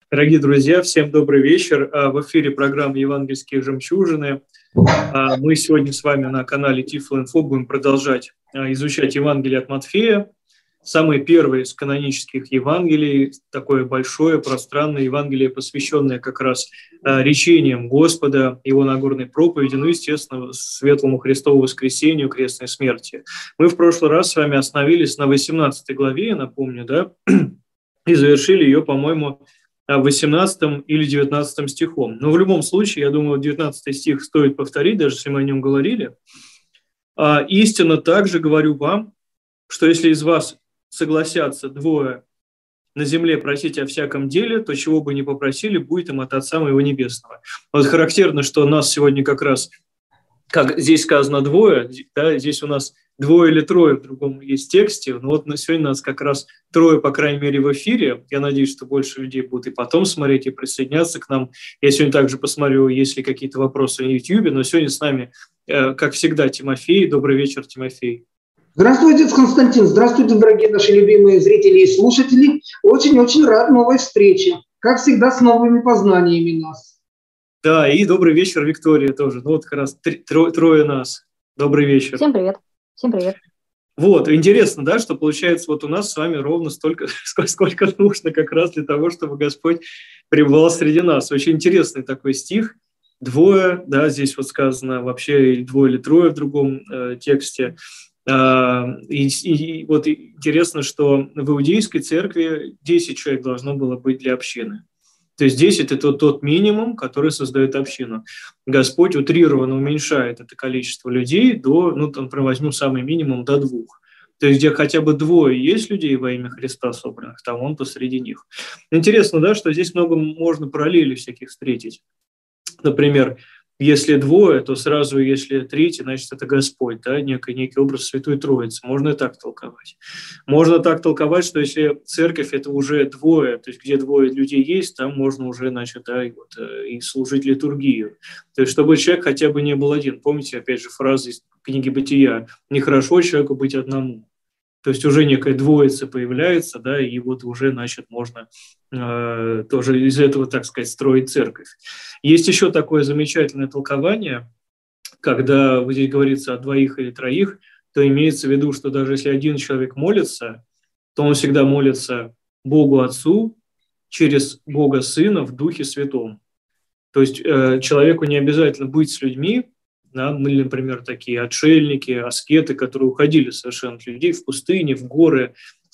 Дорогие друзья, всем добрый вечер. В эфире программа «Евангельские жемчужины». Мы сегодня с вами на канале Тифло-Инфо будем продолжать изучать Евангелие от Матфея. Самое первое из канонических Евангелий, такое большое, пространное Евангелие, посвященное как раз речениям Господа, Его Нагорной проповеди, естественно, светлому Христову воскресению, крестной смерти. Мы в прошлый раз с вами остановились на 18 главе, я напомню, да, и завершили ее, по-моему, 18 или 19 стихом. Но в любом случае, я думаю, 19 стих стоит повторить, даже если мы о нем говорили. «Истинно также говорю вам, что если из вас согласятся двое на земле просить о всяком деле, то чего бы ни попросили, будет им от Отца Моего Небесного». Вот характерно, что у нас сегодня как раз, как здесь сказано двое, да, здесь у нас двое или трое в другом есть тексте, но вот сегодня у нас как раз трое, по крайней мере, в эфире. Я надеюсь, что больше людей будут и потом смотреть, и присоединяться к нам. Я сегодня также посмотрю, есть ли какие-то вопросы на YouTube, но сегодня с нами, как всегда, Тимофей. Добрый вечер, Тимофей. Здравствуйте, Константин. Здравствуйте, дорогие наши любимые зрители и слушатели. Очень-очень рад новой встрече. Как всегда, с новыми познаниями нас. Да, и добрый вечер, Виктория тоже. Ну вот как раз трое нас. Добрый вечер. Всем привет. Всем привет. Вот, интересно, да, что получается вот у нас с вами ровно столько, сколько нужно как раз для того, чтобы Господь пребывал среди нас. Очень интересный такой стих. Двое, да, здесь вот сказано вообще двое или трое в другом тексте. И вот интересно, что в иудейской церкви 10 человек должно было быть для общины. То есть 10 – это тот минимум, который создает общину. Господь утрированно уменьшает это количество людей до, например, возьмем самый минимум, до 2. То есть где хотя бы двое есть людей во имя Христа собранных, там Он посреди них. Интересно, да, что здесь много можно параллелей всяких встретить. Например, если двое, то сразу, если третий, значит, это Господь, да, некий образ Святой Троицы. Можно и так толковать. Можно так толковать, что если церковь – это уже двое, то есть где двое людей есть, там можно уже, значит, да, и служить литургию. То есть чтобы человек хотя бы не был один. Помните, опять же, фраза из книги «Бытия» «Нехорошо человеку быть одному». То есть уже некая двоица появляется, да, и вот уже, значит, можно тоже из этого, так сказать, строить церковь. Есть еще такое замечательное толкование, когда вот здесь говорится о 2 или 3, то имеется в виду, что даже если один человек молится, то он всегда молится Богу Отцу через Бога Сына в Духе Святом. То есть человеку не обязательно быть с людьми. Да, мы, например, такие отшельники, аскеты, которые уходили совершенно от людей в пустыне, в горы,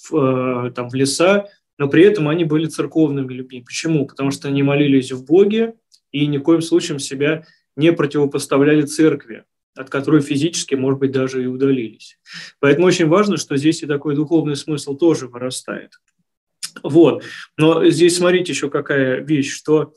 в леса, но при этом они были церковными людьми. Почему? Потому что они молились в Боге и ни в коем случае себя не противопоставляли церкви, от которой физически, может быть, даже и удалились. Поэтому очень важно, что здесь и такой духовный смысл тоже вырастает. Вот. Но здесь смотрите еще какая вещь, что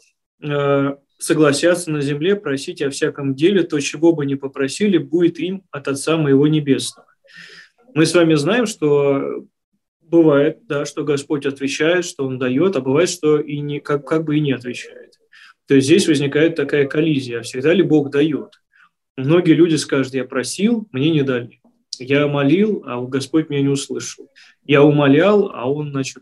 согласятся на земле просить о всяком деле, то, чего бы ни попросили, будет им от Отца Моего Небесного. Мы с вами знаем, что бывает, да, что Господь отвечает, что Он дает, а бывает, что и не, как бы и не отвечает. То есть здесь возникает такая коллизия. Всегда ли Бог дает? Многие люди скажут: я просил, мне не дали. Я молил, а Господь меня не услышал. Я умолял, а Он, значит,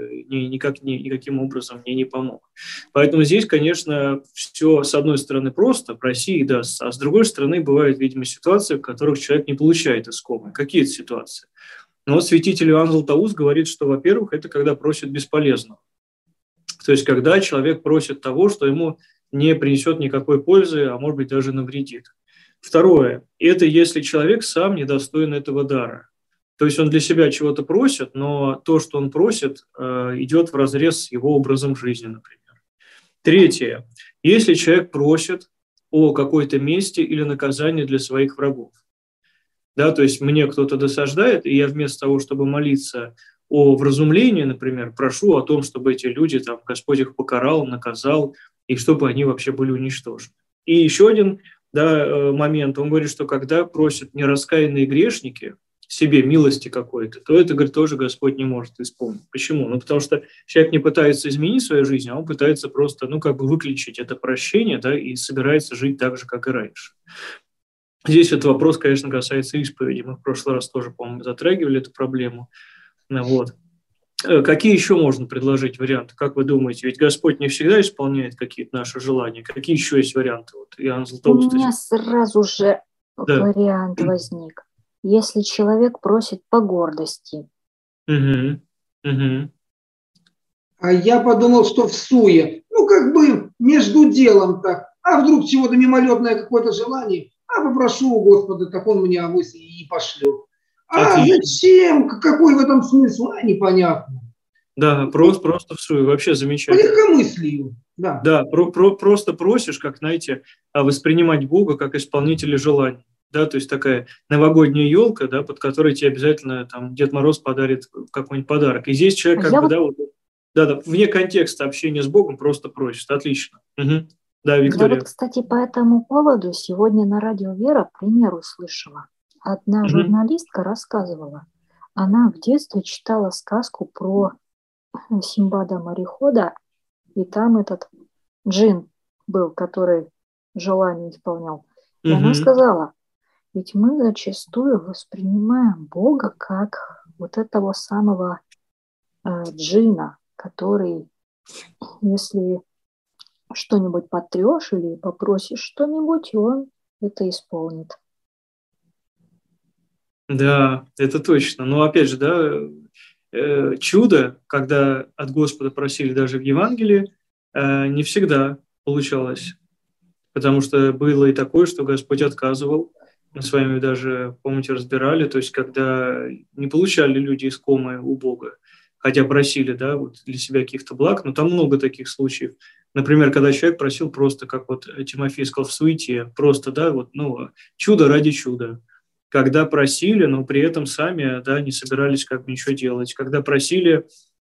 никаким образом мне не помог. Поэтому здесь, конечно, все, с одной стороны, просто проси и даст, а с другой стороны, бывают, видимо, ситуации, в которых человек не получает искомое. Какие это ситуации? Но вот святитель Иоанн Златоуст говорит, что, во-первых, это когда просит бесполезно. То есть когда человек просит того, что ему не принесет никакой пользы, а может быть даже навредит. Второе – это если человек сам недостоин этого дара. То есть он для себя чего-то просит, но то, что он просит, идет вразрез с его образом жизни, например. Третье – если человек просит о какой-то мести или наказании для своих врагов. Да, то есть мне кто-то досаждает, и я вместо того, чтобы молиться о вразумлении, например, прошу о том, чтобы эти люди, там, Господь их покарал, наказал, и чтобы они вообще были уничтожены. И еще один момент, он говорит, что когда просят нераскаянные грешники себе милости какой-то, то это, говорит, тоже Господь не может исполнить. Почему? Потому что человек не пытается изменить свою жизнь, а он пытается просто, выключить это прощение, да, и собирается жить так же, как и раньше. Здесь этот вопрос, конечно, касается исповеди. Мы в прошлый раз тоже, по-моему, затрагивали эту проблему. Вот. Какие еще можно предложить варианты? Как вы думаете? Ведь Господь не всегда исполняет какие-то наши желания. Какие еще есть варианты? Вот Иоанн У Златоуст. меня сразу же Да. вариант возник. Если человек просит по гордости. Угу. Угу. А я подумал, что в суе. Ну, как бы между делом так. А вдруг чего-то мимолетное какое-то желание? А попрошу у Господа, так он мне авось и пошлет. А Отлично. зачем? Какой в этом смысл? А непонятно. Да, просто в суе. Вообще По замечательно. легкомыслию. Да. Да, просто просишь, как, знаете, воспринимать Бога как исполнителя желаний. Да, то есть такая новогодняя елка, да, под которой тебе обязательно там Дед Мороз подарит какой-нибудь подарок. И здесь человек как бы, да, вот, да, вне контекста общения с Богом просто просит. Отлично. Угу. Да, Виктория. Я вот, кстати, по этому поводу сегодня на радио Вера пример услышала. Одна журналистка рассказывала. Она в детстве читала сказку про Симбада-морехода, и там этот джин был, который желание исполнял. И она сказала, ведь мы зачастую воспринимаем Бога как вот этого самого джина, который, если что-нибудь потрешь или попросишь что-нибудь, он это исполнит. Да, это точно. Но опять же, да, чудо, когда от Господа просили даже в Евангелии, не всегда получалось. Потому что было и такое, что Господь отказывал. Мы с вами даже, помните, разбирали, то есть когда не получали люди искомое у Бога, хотя просили, да, вот для себя каких-то благ, но там много таких случаев. Например, когда человек просил просто, как вот Тимофей сказал, в суете, просто, да, вот, ну, чудо ради чуда. Когда просили, но при этом сами, да, не собирались как бы ничего делать. Когда просили,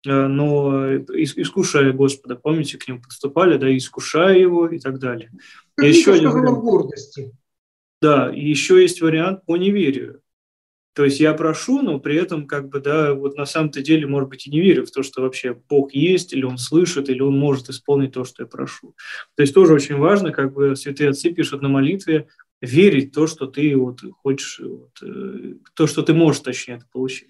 но искушая Господа, помните, к нему подступали, да, искушая его и так далее. Как Вика сказала, в гордости. Да, и еще есть вариант по неверию. То есть я прошу, но при этом как бы, да, вот на самом-то деле, может быть, и не верю в то, что вообще Бог есть, или Он слышит, или Он может исполнить то, что я прошу. То есть тоже очень важно, как бы святые отцы пишут на молитве, верить в то, что ты вот хочешь, вот, то, что ты можешь, точнее, это получить.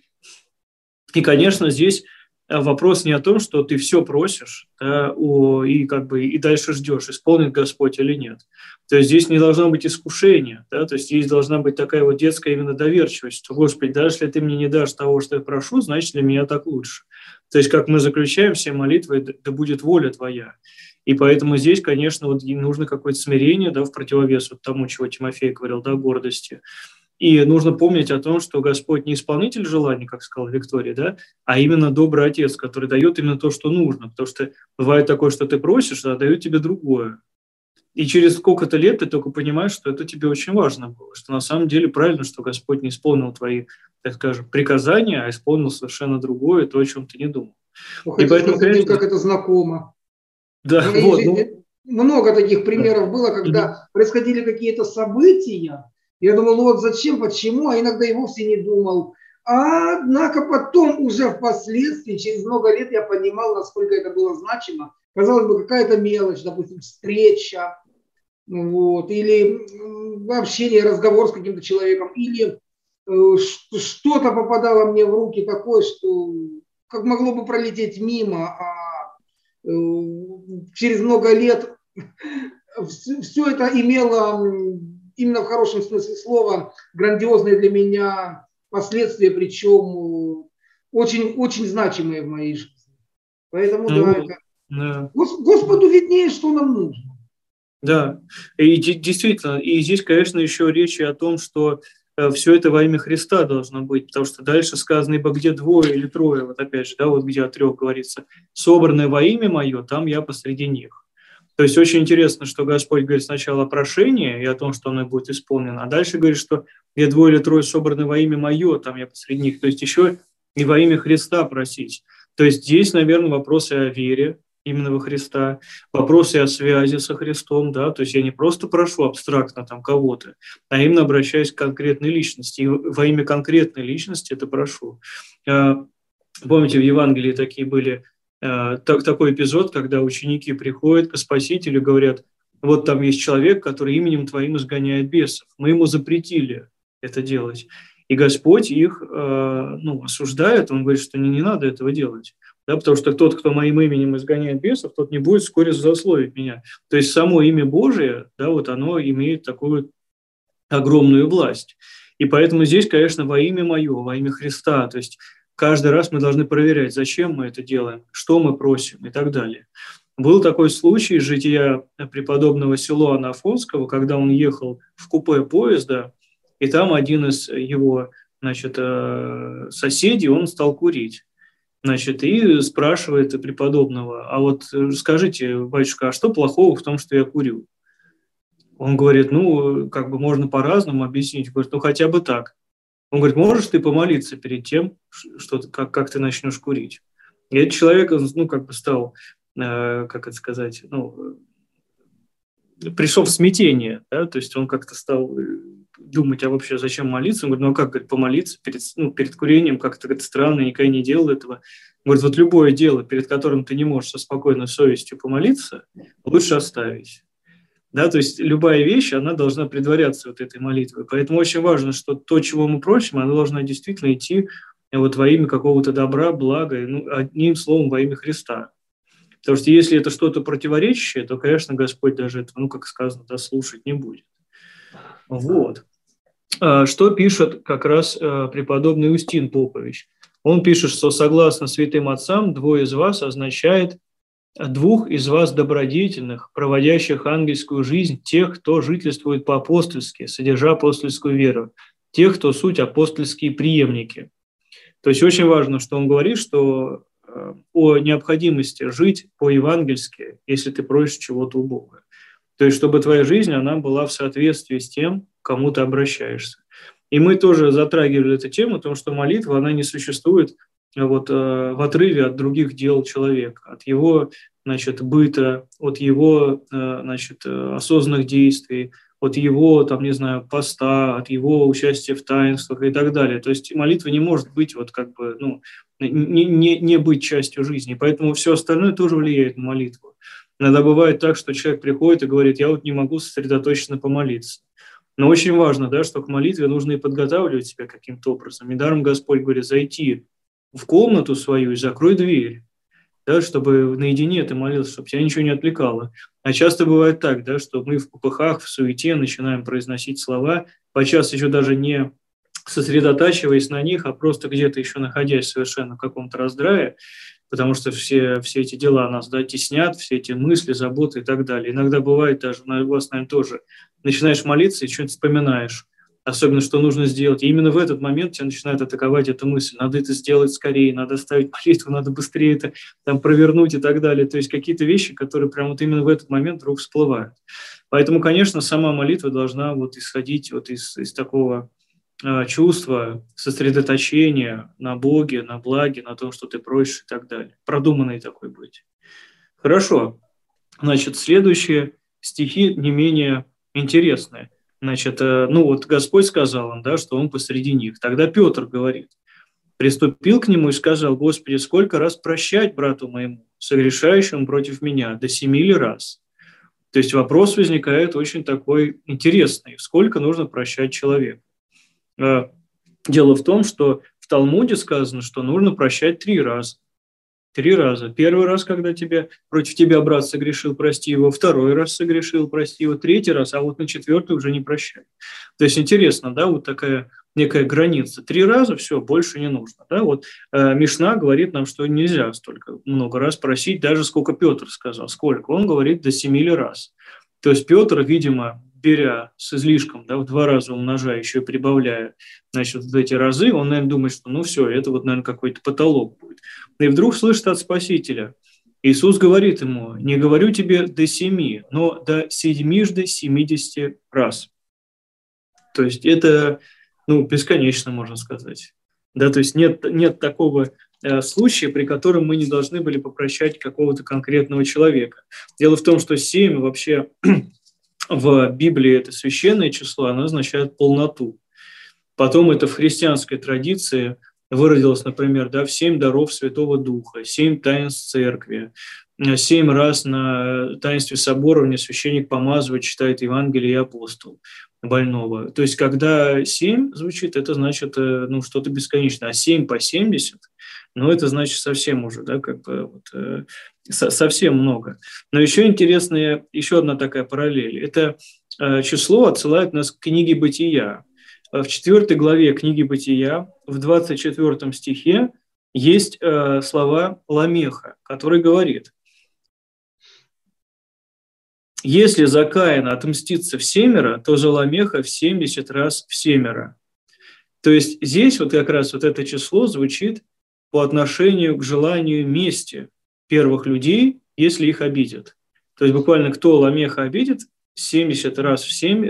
И, конечно, здесь вопрос не о том, что ты все просишь, да, и как бы и дальше ждешь, исполнит Господь или нет. То есть здесь не должно быть искушения, да, то есть здесь должна быть такая вот детская именно доверчивость, что, Господи, даже если ты мне не дашь того, что я прошу, значит, для меня так лучше. То есть как мы заключаем все молитвы, да будет воля Твоя. И поэтому здесь, конечно, вот нужно какое-то смирение, да, в противовес вот тому, чего Тимофей говорил, да, гордости. И нужно помнить о том, что Господь не исполнитель желаний, как сказала Виктория, да, а именно добрый Отец, который дает именно то, что нужно. Потому что бывает такое, что ты просишь, а дают тебе другое. И через сколько-то лет ты только понимаешь, что это тебе очень важно было, что на самом деле правильно, что Господь не исполнил твои, так скажем, приказания, а исполнил совершенно другое, то, о чем ты не думал. И поэтому, конечно, как это знакомо. Да, в моей жизни много таких примеров было, когда происходили какие-то события. Я думал, ну вот зачем, почему, а иногда и вовсе не думал. Однако потом уже впоследствии, через много лет я понимал, насколько это было значимо. Казалось бы, какая-то мелочь, допустим, встреча, вот, или общение, разговор с каким-то человеком, или что-то попадало мне в руки такое, что как могло бы пролететь мимо, через много лет все это имело именно в хорошем смысле слова грандиозные для меня последствия, причем очень, очень значимые в моей жизни. Поэтому, да. Господу виднее, что нам нужно. Да, и действительно, и здесь, конечно, еще речь о том, что все это во имя Христа должно быть, потому что дальше сказано, ибо где двое или трое, вот опять же, да, вот где о трех говорится, собранное во имя мое, там я посреди них. То есть очень интересно, что Господь говорит сначала о прошении и о том, что оно будет исполнено, а дальше говорит, что где двое или трое собраны во имя мое, там я посреди них. То есть еще и во имя Христа просить. То есть здесь, наверное, вопросы о вере, именно во Христа, вопросы о связи со Христом, да, то есть я не просто прошу абстрактно там кого-то, а именно обращаюсь к конкретной личности, и во имя конкретной личности это прошу. Помните, в Евангелии такие были, такой эпизод, когда ученики приходят к Спасителю и говорят, вот там есть человек, который именем Твоим изгоняет бесов, мы ему запретили это делать. И Господь их осуждает, Он говорит, что не надо этого делать. да, потому что тот, кто моим именем изгоняет бесов, тот не будет вскоре злословить меня. То есть само имя Божие, да, вот оно имеет такую огромную власть. И поэтому здесь, конечно, во имя мое, во имя Христа, то есть каждый раз мы должны проверять, зачем мы это делаем, что мы просим и так далее. Был такой случай из жития преподобного Силуана Афонского, когда он ехал в купе поезда, и там один из его, значит, соседей, он стал курить. Значит, и спрашивает преподобного: а вот скажите, батюшка, а что плохого в том, что я курю? Он говорит: ну, как бы можно по-разному объяснить. Говорит: ну, хотя бы так. Он говорит: можешь ты помолиться перед тем, что, как ты начнешь курить? И этот человек, ну, как бы стал, как это сказать, ну, пришел в смятение, да, то есть он как-то стал думать, а вообще зачем молиться? Он говорит: ну, а как, говорит, помолиться перед курением? Как-то это странно, я никогда не делал этого. Он говорит: вот любое дело, перед которым ты не можешь со спокойной совестью помолиться, лучше оставить. Да, то есть любая вещь, она должна предваряться вот этой молитвой. Поэтому очень важно, что то, чего мы просим, оно должно действительно идти вот во имя какого-то добра, блага, ну, одним словом, во имя Христа. Потому что если это что-то противоречащее, то, конечно, Господь даже это, ну, как сказано, да, слушать не будет. Вот. Что пишет как раз преподобный Устин Попович? Он пишет, что согласно святым отцам, двое из вас означает двух из вас добродетельных, проводящих ангельскую жизнь, тех, кто жительствует по-апостольски, содержа апостольскую веру, тех, кто суть апостольские преемники. То есть очень важно, что он говорит, что о необходимости жить по-евангельски, если ты просишь чего-то у Бога. То есть чтобы твоя жизнь, она была в соответствии с тем, к кому ты обращаешься. И мы тоже затрагивали эту тему, потому что молитва, она не существует вот, в отрыве от других дел человека, от его, значит, быта, от его, значит, осознанных действий, от его, там, не знаю, поста, от его участия в таинствах и так далее. То есть молитва не может быть вот как бы, ну, не быть частью жизни. Поэтому все остальное тоже влияет на молитву. Иногда бывает так, что человек приходит и говорит: я вот не могу сосредоточенно помолиться. Но очень важно, да, что к молитве нужно и подготавливать себя каким-то образом. Недаром Господь говорит: зайти в комнату свою и закрой дверь, да, чтобы наедине ты молился, чтобы тебя ничего не отвлекало. А часто бывает так, да, что мы в попыхах, в суете начинаем произносить слова, подчас еще даже не сосредотачиваясь на них, а просто где-то еще находясь совершенно в каком-то раздрае, потому что все эти дела нас, да, теснят, все эти мысли, заботы и так далее. Иногда бывает даже, у вас, наверное, тоже, начинаешь молиться и что-нибудь вспоминаешь, особенно что нужно сделать. И именно в этот момент тебя начинает атаковать эта мысль: надо это сделать скорее, надо оставить молитву, надо быстрее это там провернуть и так далее. То есть какие-то вещи, которые прямо вот именно в этот момент вдруг всплывают. Поэтому, конечно, сама молитва должна вот исходить вот из такого чувства, сосредоточения на Боге, на благе, на том, что ты просишь и так далее. Продуманный такой быть. Хорошо. Значит, следующие стихи не менее интересные. Значит, ну вот Господь сказал им, да, что Он посреди них. Тогда Петр говорит: приступил к нему и сказал: Господи, сколько раз прощать брату моему, согрешающему против меня? До 7 ли раз? То есть вопрос возникает очень такой интересный. Сколько нужно прощать человеку? Дело в том, что в Талмуде сказано, что нужно прощать 3 раза. 3 раза. Первый раз, когда против тебя брат согрешил, прости его. Второй раз согрешил, прости его. 3-й раз, а вот на 4-й уже не прощай. То есть интересно, да, вот такая некая граница. 3 раза, все, больше не нужно. Да? Вот Мишна говорит нам, что нельзя столько много раз просить, даже сколько Петр сказал. Сколько? Он говорит: до 7 раз. То есть Петр, видимо, беря с излишком, да, в 2 раза умножая, еще и прибавляя, значит, вот эти разы, он, наверное, думает, что ну все, это вот, наверное, какой-то потолок будет. И вдруг слышит от Спасителя. Иисус говорит ему: не говорю тебе до 7, но до 70 раз. То есть это, ну, бесконечно, можно сказать. Да, то есть нет такого случая, при котором мы не должны были попрощать какого-то конкретного человека. Дело в том, что 7 вообще в Библии это священное число, оно означает полноту. Потом это в христианской традиции выразилось, например, да, в 7 даров Святого Духа, 7 таинств Церкви, 7 раз на таинстве соборования священник помазывает, читает Евангелие и апостол больного. То есть, когда 7 звучит, это значит что-то бесконечное, а 7 по 70, это значит совсем уже, да, совсем много. Но еще интересная, еще одна такая параллель. Это число отсылает нас к книге «Бытия». В 4 главе книги «Бытия», в 24 стихе, есть слова Ламеха, который говорит: «Если за Каина отмстится в 7, то за Ламеха в 70 раз в 7». То есть здесь как раз это число звучит по отношению к желанию мести первых людей, если их обидят. То есть буквально кто Ламеха обидит, 70 раз в 7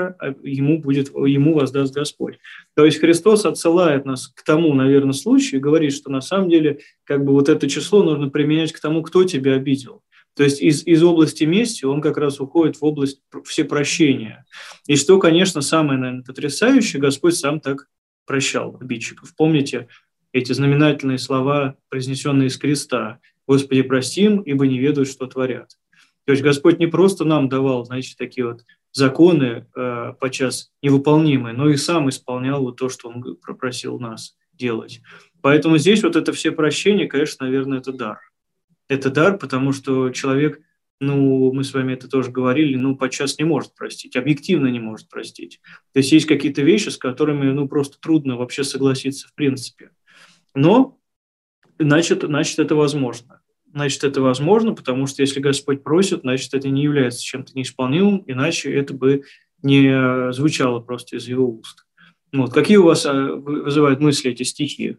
ему воздаст Господь. То есть Христос отсылает нас к тому, наверное, случаю и говорит, что на самом деле это число нужно применять к тому, кто тебя обидел. То есть из области мести он как раз уходит в область всепрощения. И что, конечно, самое, наверное, потрясающее, Господь сам так прощал обидчиков. Помните эти знаменательные слова, произнесенные из креста: «Господи, прости им, ибо не ведают, что творят». То есть Господь не просто нам давал, такие законы подчас невыполнимые, но и сам исполнял то, что Он просил нас делать. Поэтому здесь это все прощения, конечно, наверное, это дар. Это дар, потому что человек, мы с вами это тоже говорили, подчас не может простить, объективно не может простить. То есть какие-то вещи, с которыми просто трудно вообще согласиться в принципе. Но, значит, это возможно. Значит, это возможно, потому что если Господь просит, значит, это не является чем-то неисполнимым, иначе это бы не звучало просто из его уст. Какие у вас вызывают мысли эти стихи?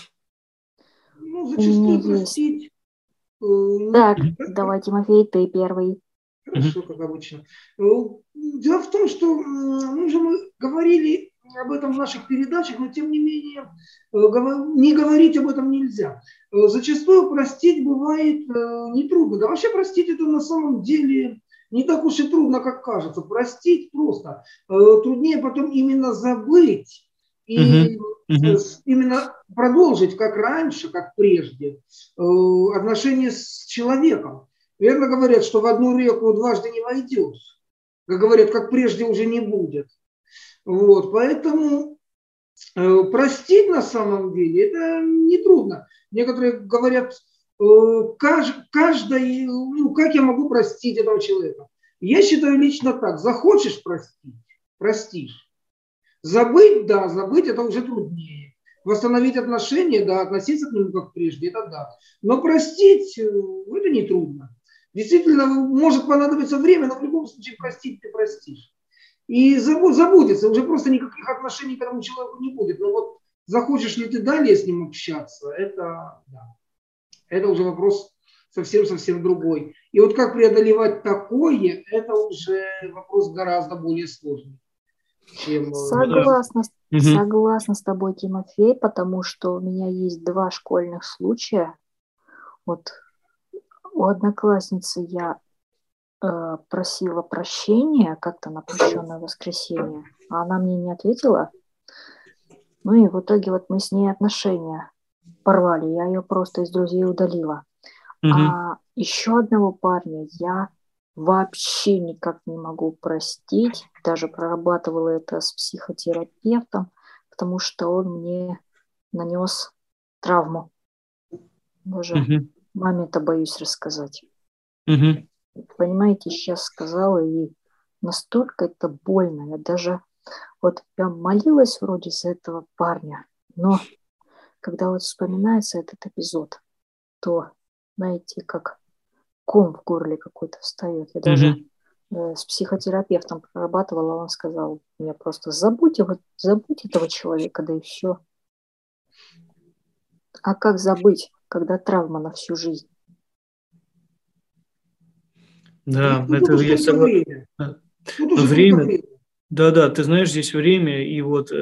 Зачастую простить. Так, давай, Тимофей, ты первый. Хорошо, как обычно. Дело в том, что мы говорили об этом в наших передачах, но тем не менее не говорить об этом нельзя. Зачастую простить бывает нетрудно. Да вообще простить это на самом деле не так уж и трудно, как кажется. Простить просто. Труднее потом именно забыть и именно продолжить, как раньше, как прежде, отношения с человеком. Верно говорят, что в одну реку дважды не войдешь. Как говорят, как прежде уже не будет. Поэтому простить на самом деле это нетрудно. Некоторые говорят, каждый, как я могу простить этого человека? Я считаю лично так: захочешь простить, простишь. Забыть, да, забыть это уже труднее. Восстановить отношения, да, относиться к нему как прежде, это да. Но простить это нетрудно. Действительно, может понадобиться время, но в любом случае простить ты простишь. И забудется, уже просто никаких отношений к этому человеку не будет. Но захочешь ли ты далее с ним общаться, это уже вопрос совсем другой. И как преодолевать такое, это уже вопрос гораздо более сложный. Согласна с тобой, Тимофей, потому что у меня есть 2 школьных случая. У одноклассницы я просила прощения как-то на прощенное воскресенье, а она мне не ответила. И в итоге мы с ней отношения порвали, я ее просто из друзей удалила. А еще одного парня я вообще никак не могу простить, даже прорабатывала это с психотерапевтом, потому что он мне нанес травму. Даже маме-то боюсь рассказать. Понимаете, сейчас сказала, и настолько это больно. Я даже прям молилась вроде за этого парня, но когда вспоминается этот эпизод, то, знаете, как ком в горле какой-то встает. Я даже с психотерапевтом прорабатывала, он сказал мне просто: забудь этого человека, да и все. А как забыть, когда травма на всю жизнь? Да, это я согласен. Время. Да, ты знаешь, здесь время и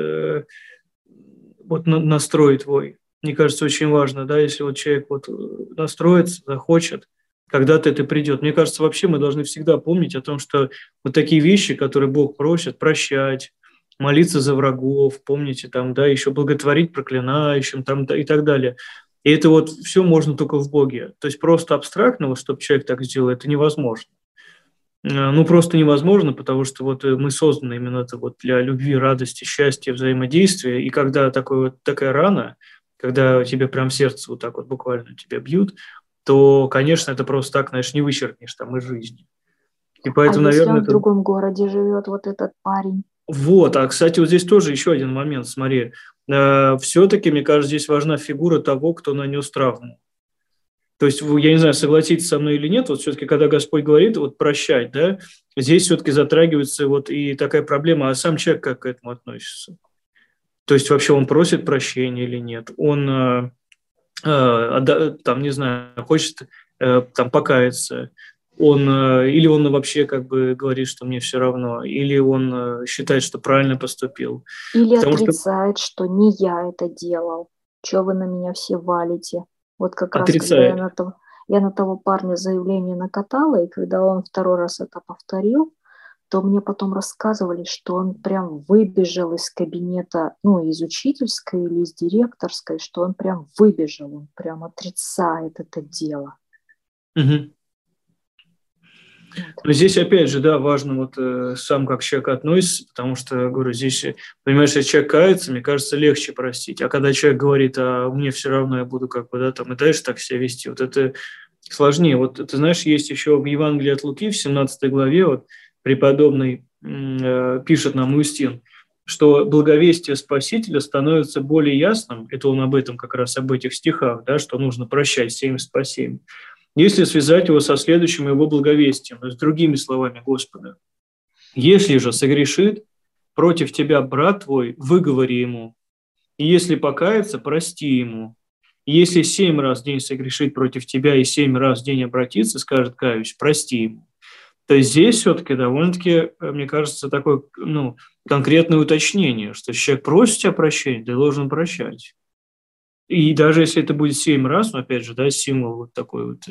настрой твой. Мне кажется, очень важно, да, если человек настроится, захочет, когда-то это придет. Мне кажется, вообще мы должны всегда помнить о том, что такие вещи, которые Бог просит, прощать, молиться за врагов, помните, еще благотворить проклинающим, и так далее. И это вот все можно только в Боге. То есть просто абстрактно, чтобы человек так сделал, это невозможно. Ну, просто невозможно, потому что вот мы созданы именно это вот для любви, радости, счастья, взаимодействия. И когда такая рана, когда тебе прям сердце вот так вот буквально тебя бьют, то, конечно, это просто так, знаешь, не вычеркнешь там из жизни. И поэтому, если наверное, он в другом городе живет, вот этот парень? Вот, кстати, вот здесь тоже еще один момент, смотри. Все-таки, мне кажется, здесь важна фигура того, кто нанес травму. То есть, я не знаю, согласитесь со мной или нет, вот все-таки, когда Господь говорит, вот прощать, да, здесь все-таки затрагивается вот и такая проблема, а сам человек как к этому относится? То есть, вообще он просит прощения или нет? Он, там, не знаю, хочет там покаяться, или он вообще как бы говорит, что мне все равно, или он считает, что правильно поступил. Или Потому что отрицает, что не я это делал. Чего вы на меня все валите? Вот как раз, когда отрицает. я на того парня заявление накатала, и когда он второй раз это повторил, то мне потом рассказывали, что он прям выбежал из кабинета, ну, из учительской или из директорской, что он прям выбежал, он прям отрицает это дело. Угу. Но здесь, опять же, да, важно вот сам как человек относится, потому что, говорю, здесь, понимаешь, если человек кается, мне кажется, легче простить. А когда человек говорит, а мне все равно, я буду как бы, да, там и дальше так себя вести, вот это сложнее. Вот ты знаешь, есть еще в Евангелии от Луки, в 17 главе, вот преподобный пишет нам Устин, что благовестие Спасителя становится более ясным, это он об этом как раз, об этих стихах, да, что нужно прощать 70 по 7, если связать его со следующим его благовестием, то есть другими словами Господа. Если же согрешит против тебя брат твой, выговори ему, и если покается, прости ему. И если 7 раз в день согрешит против тебя и 7 раз в день обратится, скажет каюсь, прости ему. То есть здесь все-таки довольно-таки, мне кажется, такое конкретное уточнение, что человек просит тебя прощения, ты должен прощать. И даже если это будет 7 раз, но опять же, да, символ вот такой вот,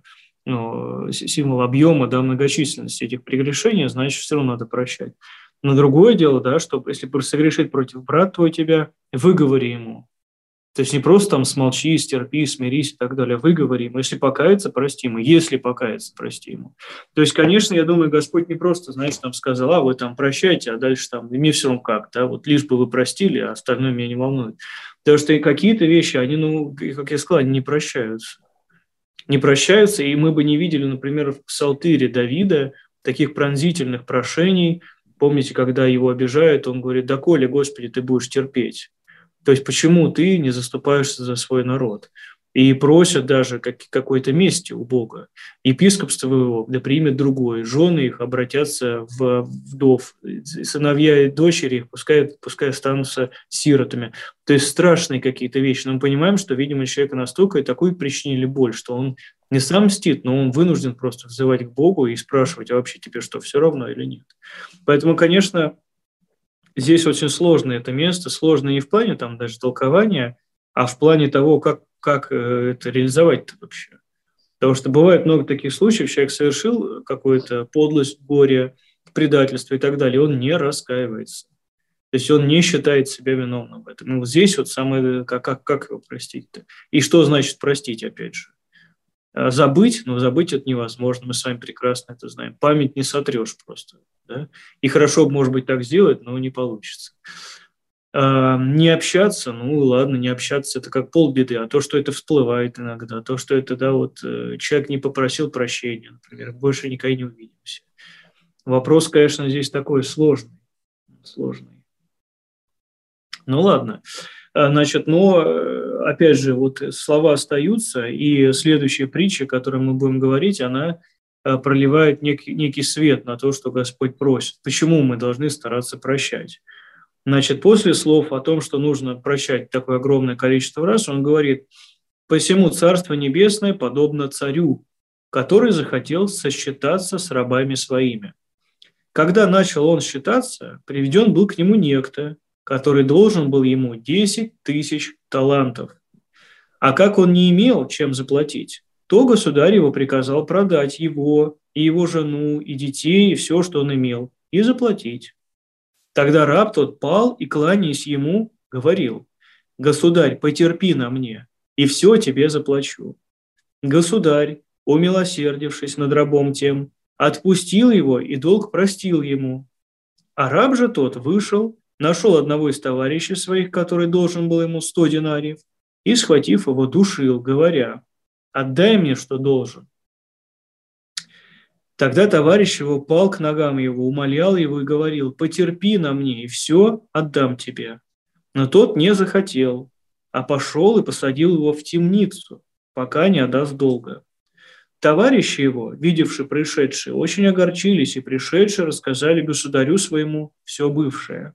символ объема, да, многочисленности этих прегрешений, значит, все равно надо прощать. Но другое дело, да, что если согрешит против брата твой тебя, выговори ему. То есть не просто там смолчи, стерпи, смирись и так далее, выговори ему. Если покается, прости ему. Если покается, прости ему. То есть, конечно, я думаю, Господь не просто, знаешь, там сказал, вы там прощайте, а дальше там, и мне все равно как, да, вот лишь бы вы простили, а остальное меня не волнует. Потому что какие-то вещи, они, как я сказал, не прощаются. Не прощаются, и мы бы не видели, например, в Псалтире Давида таких пронзительных прошений. Помните, когда его обижают, он говорит, доколе, Господи, ты будешь терпеть? То есть почему ты не заступаешься за свой народ? И просят даже какой-то мести у Бога. Епископство его да примет другое. Жены их обратятся в вдов. Сыновья и дочери их пускай останутся сиротами. То есть страшные какие-то вещи. Но мы понимаем, что, видимо, человека настолько и такую причинили боль, что он не сам мстит, но он вынужден просто взывать к Богу и спрашивать, а вообще тебе что, все равно или нет? Поэтому, конечно, здесь очень сложное это место, сложно не в плане там даже толкования, а в плане того, как это реализовать-то вообще. Потому что бывает много таких случаев, человек совершил какую-то подлость, горе, предательство и так далее, он не раскаивается. То есть он не считает себя виновным в этом. И вот здесь вот самое, как его простить-то? И что значит простить, опять же? Забыть, но забыть это невозможно, мы с вами прекрасно это знаем. Память не сотрешь просто. Да? И хорошо, может быть, так сделать, но не получится. Не общаться, ну ладно, не общаться, это как полбеды, а то, что это всплывает иногда, то, что это, да, вот человек не попросил прощения, например, больше никогда не увидимся. Вопрос, конечно, здесь такой сложный. Ну ладно. Значит, но, опять же, вот слова остаются, и следующая притча, о которой мы будем говорить, она проливает некий свет на то, что Господь просит. Почему мы должны стараться прощать? Значит, после слов о том, что нужно прощать такое огромное количество раз, он говорит, «Посему Царство Небесное подобно царю, который захотел сосчитаться с рабами своими. Когда начал он считаться, приведен был к нему некто, который должен был ему 10 000 талантов. А как он не имел, чем заплатить, то государь его приказал продать его, и его жену, и детей, и все, что он имел, и заплатить. Тогда раб тот пал и, кланяясь ему, говорил, «Государь, потерпи на мне, и все тебе заплачу. Государь, умилосердившись над рабом тем, отпустил его и долг простил ему. А раб же тот вышел, нашел одного из товарищей своих, который должен был ему 100 динариев, и, схватив его, душил, говоря: «Отдай мне, что должен». Тогда товарищ его пал к ногам его, умолял его и говорил: «Потерпи на мне, и все отдам тебе». Но тот не захотел, а пошел и посадил его в темницу, пока не отдаст долга. Товарищи его, видевшие происшедшее, очень огорчились, и пришедшие рассказали государю своему все бывшее.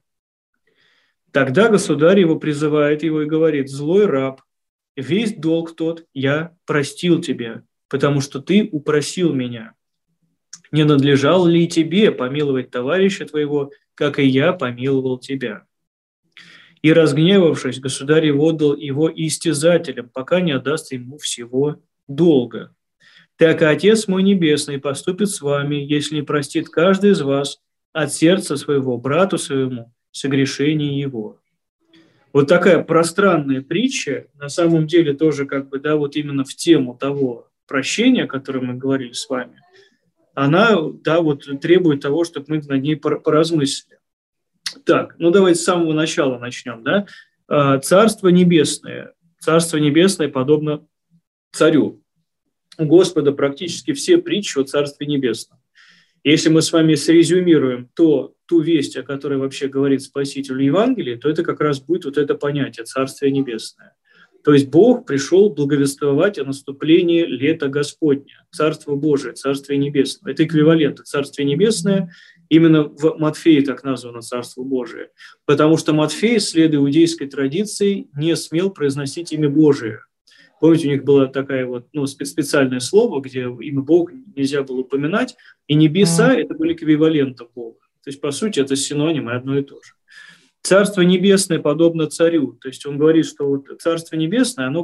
Тогда государь его призывает его и говорит: «Злой раб, весь долг тот я простил тебе, потому что ты упросил меня. Не надлежало ли тебе помиловать товарища твоего, как и я помиловал тебя?» И, разгневавшись, государь отдал его истязателям, пока не отдаст ему всего долга. Так и Отец мой Небесный поступит с вами, если не простит каждый из вас от сердца своего брату своему согрешение его. Вот такая пространная притча, на самом деле тоже вот именно в тему того прощения, о котором мы говорили с вами, она, требует того, чтобы мы над ней поразмыслили. Так, давайте с самого начала начнем, да? Царство Небесное подобно царю. У Господа практически все притчи о Царстве Небесном. Если мы с вами срезюмируем ту весть, о которой вообще говорит Спаситель в Евангелии, то это как раз будет вот это понятие Царствие Небесное. То есть Бог пришел благовествовать о наступлении лета Господня, Царство Божие, Царствие Небесное. Это эквивалент Царствие Небесное, именно в Матфея так названо Царство Божие, потому что Матфей, следуя иудейской традиции, не смел произносить имя Божие. Помните, у них было такое специальное слово, где имя Бога нельзя было упоминать, и небеса – это были эквивалентом Бога. То есть, по сути, это синонимы одно и то же. Царство Небесное подобно царю. То есть он говорит, что Царство Небесное, оно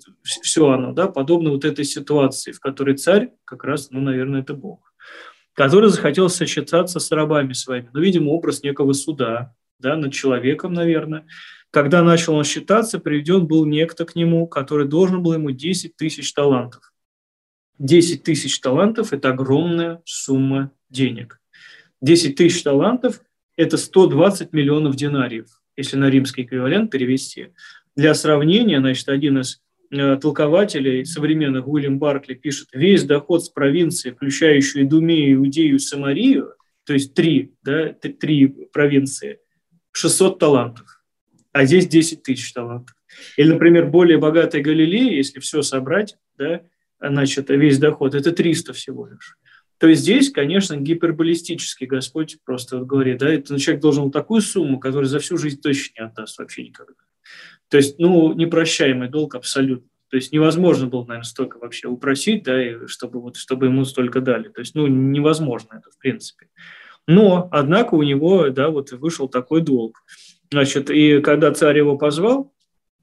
подобно этой ситуации, в которой царь, как раз, наверное, это Бог, который захотел сочетаться с рабами своими. Видимо, образ некого суда, над человеком, наверное. Когда начал он считаться, приведен был некто к нему, который должен был ему 10 тысяч талантов. 10 тысяч талантов – это огромная сумма денег. 10 тысяч талантов – это 120 миллионов динариев, если на римский эквивалент перевести. Для сравнения, один из толкователей современных, Уильям Баркли, пишет: весь доход с провинции, включающий Идумею, Иудею и Самарию, то есть три провинции, 600 талантов, а здесь 10 тысяч талантов. Или, например, более богатая Галилея, если все собрать, весь доход, это 300 всего лишь. То есть здесь, конечно, гиперболистически Господь просто говорит, этот человек должен такую сумму, которую за всю жизнь точно не отдаст вообще никогда. То есть, непрощаемый долг абсолютно. То есть невозможно было, наверное, столько вообще упросить, чтобы ему столько дали. То есть, невозможно это в принципе. Но, однако, у него, вышел такой долг. И когда царь его позвал,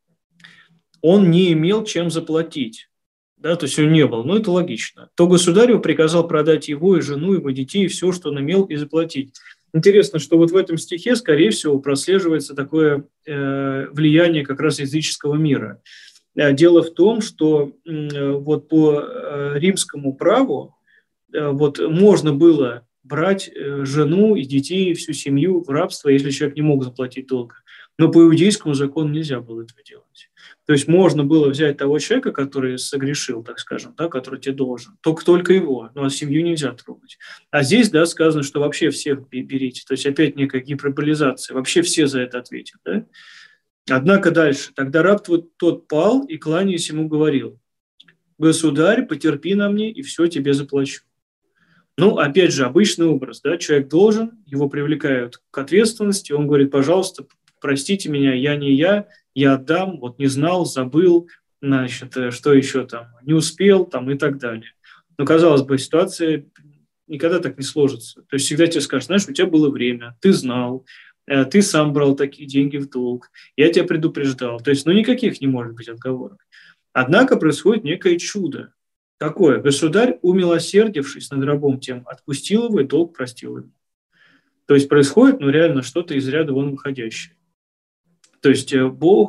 он не имел чем заплатить. То есть он не был, это логично. То государю приказал продать его и жену, его детей, и все, что он имел, и заплатить. Интересно, что в этом стихе, скорее всего, прослеживается такое влияние как раз языческого мира. Дело в том, что по римскому праву можно было брать жену и детей, всю семью в рабство, если человек не мог заплатить долга. Но по иудейскому закону нельзя было этого делать. То есть можно было взять того человека, который согрешил, так скажем, который тебе должен, только его, а семью нельзя трогать. А здесь, сказано, что вообще всех берите. То есть опять некая гиперболизация, вообще все за это ответят. Однако дальше. Тогда раб тот пал и, кланяясь ему, говорил: «Государь, потерпи на мне, и все тебе заплачу». Опять же, обычный образ. Человек должен, его привлекают к ответственности, он говорит: «Пожалуйста, простите меня, я не я отдам, не знал, забыл, что еще не успел, и так далее». Но, казалось бы, ситуация никогда так не сложится. То есть всегда тебе скажут: у тебя было время, ты знал, ты сам брал такие деньги в долг, я тебя предупреждал. То есть, никаких не может быть отговорок. Однако происходит некое чудо. Какое? Государь, умилосердившись над рабом тем, отпустил его и долг простил ему. То есть происходит, реально что-то из ряда вон выходящее. То есть Бог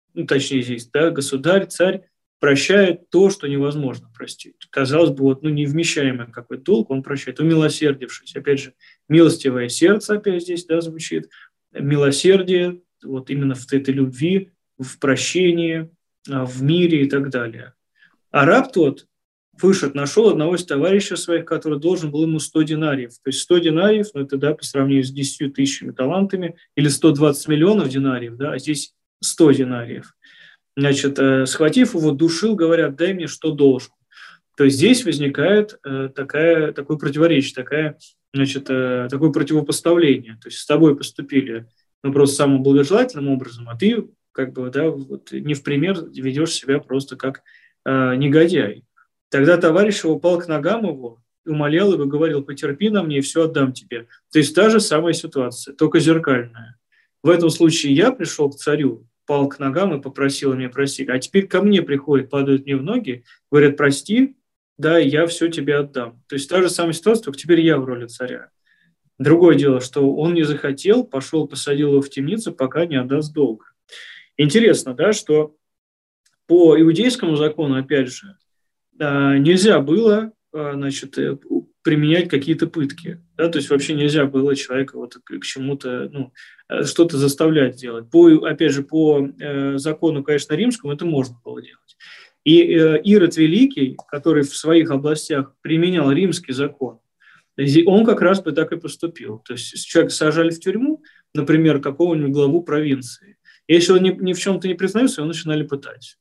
ну, точнее здесь, да, государь, царь прощает то, что невозможно простить. Казалось бы, вот, ну, невмещаемый какой-то долг он прощает, умилосердившись. Опять же, милостивое сердце опять здесь, да, звучит, милосердие, вот именно в этой любви, в прощении, в мире и так далее. А раб тот, Фышет, нашел одного из товарищей своих, который должен был ему 100 динариев. То есть 100 динариев, ну это, да, по сравнению с 10 тысячами талантами, или 120 миллионов динариев, да, а здесь 100 динариев. Значит, схватив его, душил, говорят, дай мне, что должен. То есть здесь возникает такое противоречие, такое противопоставление. То есть с тобой поступили, ну, просто самым благожелательным образом, а ты, как бы, да, вот, не в пример ведешь себя просто как негодяй. Тогда товарищ его упал к ногам его, умолял его, говорил, потерпи на мне, и все отдам тебе. То есть та же самая ситуация, только зеркальная. В этом случае я пришел к царю, пал к ногам и попросил меня простить. А теперь ко мне приходят, падают мне в ноги, говорят, прости, да, я все тебе отдам. То есть та же самая ситуация, только теперь я в роли царя. Другое дело, что он не захотел, пошел, посадил его в темницу, пока не отдаст долг. Интересно, да, что по иудейскому закону, опять же, нельзя было, значит, применять какие-то пытки. Да? То есть вообще нельзя было человека вот к чему-то, ну, что-то заставлять делать. Опять же, по закону, конечно, римскому это можно было делать. И Ирод Великий, который в своих областях применял римский закон, он как раз бы так и поступил. То есть человека сажали в тюрьму, например, какого-нибудь главу провинции. Если он ни в чем-то не признается, его начинали пытать.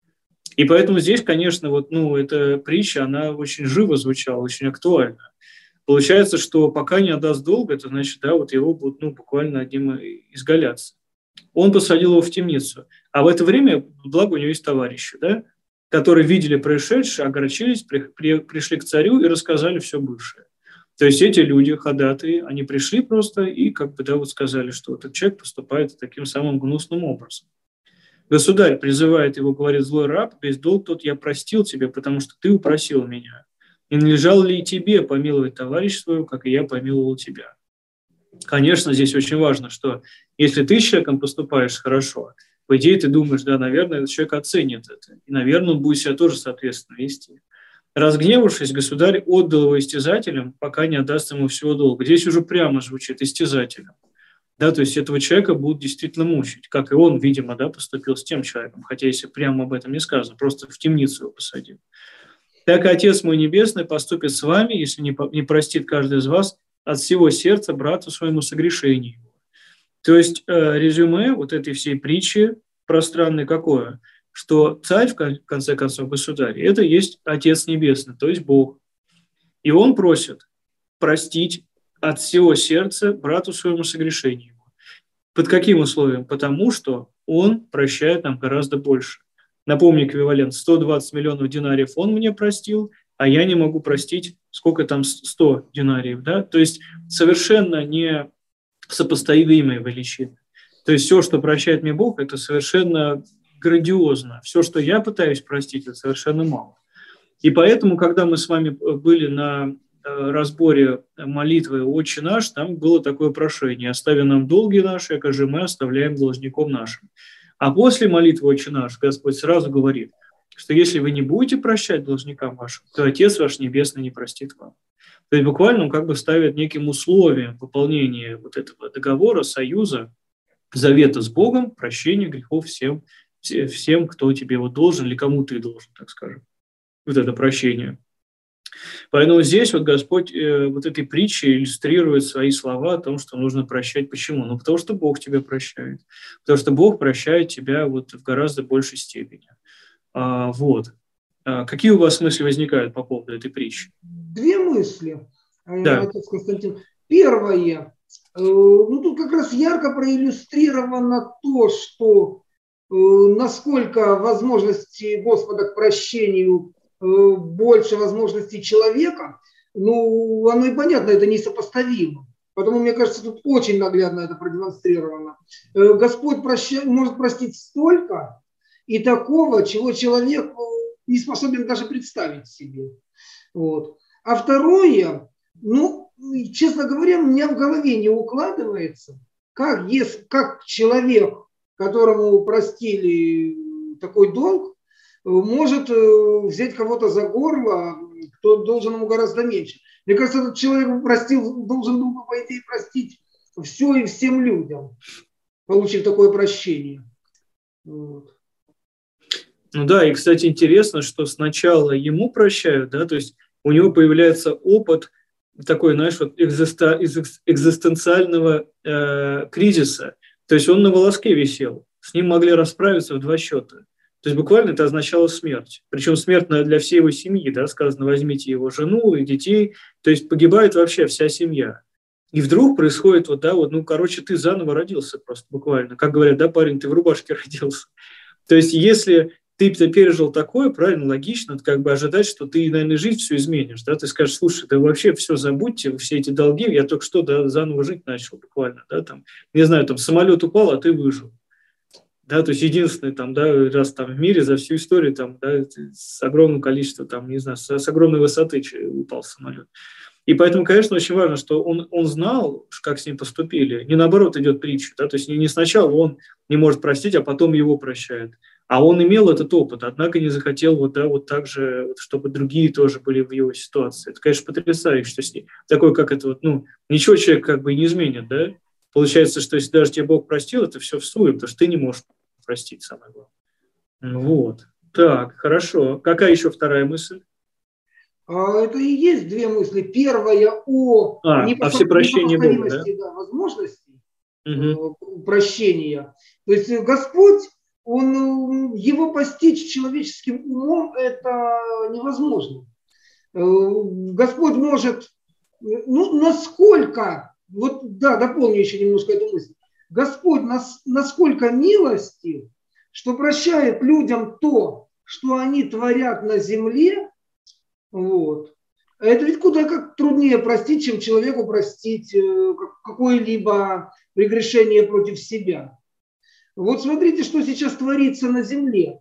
И поэтому здесь, конечно, вот, ну, эта притча, она очень живо звучала, очень актуальна. Получается, что пока не отдаст долг, это значит, да, вот его будут, ну, буквально одним изгаляться. Он посадил его в темницу. А в это время, благо, у него есть товарищи, да, которые видели происшедшее, огорчились, пришли к царю и рассказали все бывшее. То есть эти люди, ходатые, они пришли просто и как бы, да, вот сказали, что этот человек поступает таким самым гнусным образом. Государь призывает его, говорит, злой раб, весь долг тот я простил тебе, потому что ты упросил меня. И надлежало ли и тебе помиловать товарища своего, как и я помиловал тебя? Конечно, здесь очень важно, что если ты с человеком поступаешь хорошо, по идее ты думаешь, да, наверное, этот человек оценит это, и, наверное, он будет себя тоже соответственно вести. Разгневавшись, государь отдал его истязателям, пока не отдаст ему всего долга. Здесь уже прямо звучит истязателям. Да, то есть этого человека будут действительно мучить, как и он, видимо, да, поступил с тем человеком, хотя если прямо об этом не сказано, просто в темницу его посадил. Так и Отец мой Небесный поступит с вами, если не простит каждый из вас от всего сердца брату своему согрешению. То есть резюме вот этой всей притчи пространной какое? Что царь, в конце концов, государь, это есть Отец Небесный, то есть Бог. И он просит простить от всего сердца брату своему согрешению. Под каким условием? Потому что он прощает нам гораздо больше. Напомню эквивалент. 120 миллионов динариев он мне простил, а я не могу простить, сколько там 100 динариев. Да? То есть совершенно не сопоставимые величины. То есть все, что прощает мне Бог, это совершенно грандиозно. Все, что я пытаюсь простить, это совершенно мало. И поэтому, когда мы с вами были на разборе молитвы «Отче наш», там было такое прошение: «Остави нам долги наши, как же мы оставляем должником нашим». А после молитвы «Отче наш» Господь сразу говорит, что если вы не будете прощать должникам вашим, то Отец ваш Небесный не простит вам. То есть буквально он как бы ставит неким условием выполнения вот этого договора, союза, завета с Богом, прощения грехов всем, кто тебе вот должен или кому ты должен, так скажем. Вот это прощение. Поэтому здесь вот Господь вот этой притчей иллюстрирует свои слова о том, что нужно прощать. Почему? Ну, потому что Бог тебя прощает. Потому что Бог прощает тебя вот в гораздо большей степени. Вот. Какие у вас мысли возникают по поводу этой притчи? Две мысли, Да. отец Константин. Первое. Ну, тут как раз ярко проиллюстрировано то, что насколько возможности Господа к прощению больше возможностей человека, ну, оно и понятно, это несопоставимо. Поэтому, мне кажется, тут очень наглядно это продемонстрировано. Господь может простить столько и такого, чего человек не способен даже представить себе. Вот. А второе, ну, честно говоря, у меня в голове не укладывается, как человек, которому простили такой долг, может взять кого-то за горло, кто должен ему гораздо меньше. Мне кажется, этот человек должен был бы, по идее, простить все и всем людям, получив такое прощение. Вот. Ну да, и, кстати, интересно, что сначала ему прощают, да, то есть у него появляется опыт такой, знаешь, вот экзистенциального кризиса. То есть он на волоске висел, с ним могли расправиться в 2 счета. То есть буквально это означало смерть. Причем смерть для всей его семьи, да, сказано, возьмите его жену и детей. То есть погибает вообще вся семья. И вдруг происходит вот, да, вот, ну, короче, ты заново родился просто буквально. Как говорят, да, парень, ты в рубашке родился. То есть если ты пережил такое, правильно, логично, как бы ожидать, что ты, наверное, жизнь всю изменишь, да, ты скажешь, слушай, да вообще все забудьте, все эти долги, я только что, да, заново жить начал буквально, да, там, не знаю, там, самолет упал, а ты выжил. Да, то есть единственный там, да, раз там в мире за всю историю там, да, с огромным количеством там, не знаю, с огромной высоты упал самолет. И поэтому, конечно, очень важно, что он знал, как с ним поступили. Не наоборот идет притча, да, то есть не сначала он не может простить, а потом его прощают. А он имел этот опыт, однако не захотел вот, да, вот так же, чтобы другие тоже были в его ситуации. Это, конечно, потрясающе, что с ним, такое, как это вот, ну, ничего человек как бы и не изменит, да. Получается, что если даже тебе Бог простил, это все всуе, потому что ты не можешь простить, самое главное. Вот. Так, хорошо. Какая еще вторая мысль? Это и есть 2 мысли. Первая о всепрощении Бога, да? Возможностей прощения. То есть Господь, его постичь человеческим умом это невозможно. Господь может, ну, насколько, вот да, дополню еще немножко эту мысль. Господь насколько милостив, что прощает людям то, что они творят на земле. Вот. Это ведь куда как труднее простить, чем человеку простить какое-либо прегрешение против себя. Вот смотрите, что сейчас творится на земле.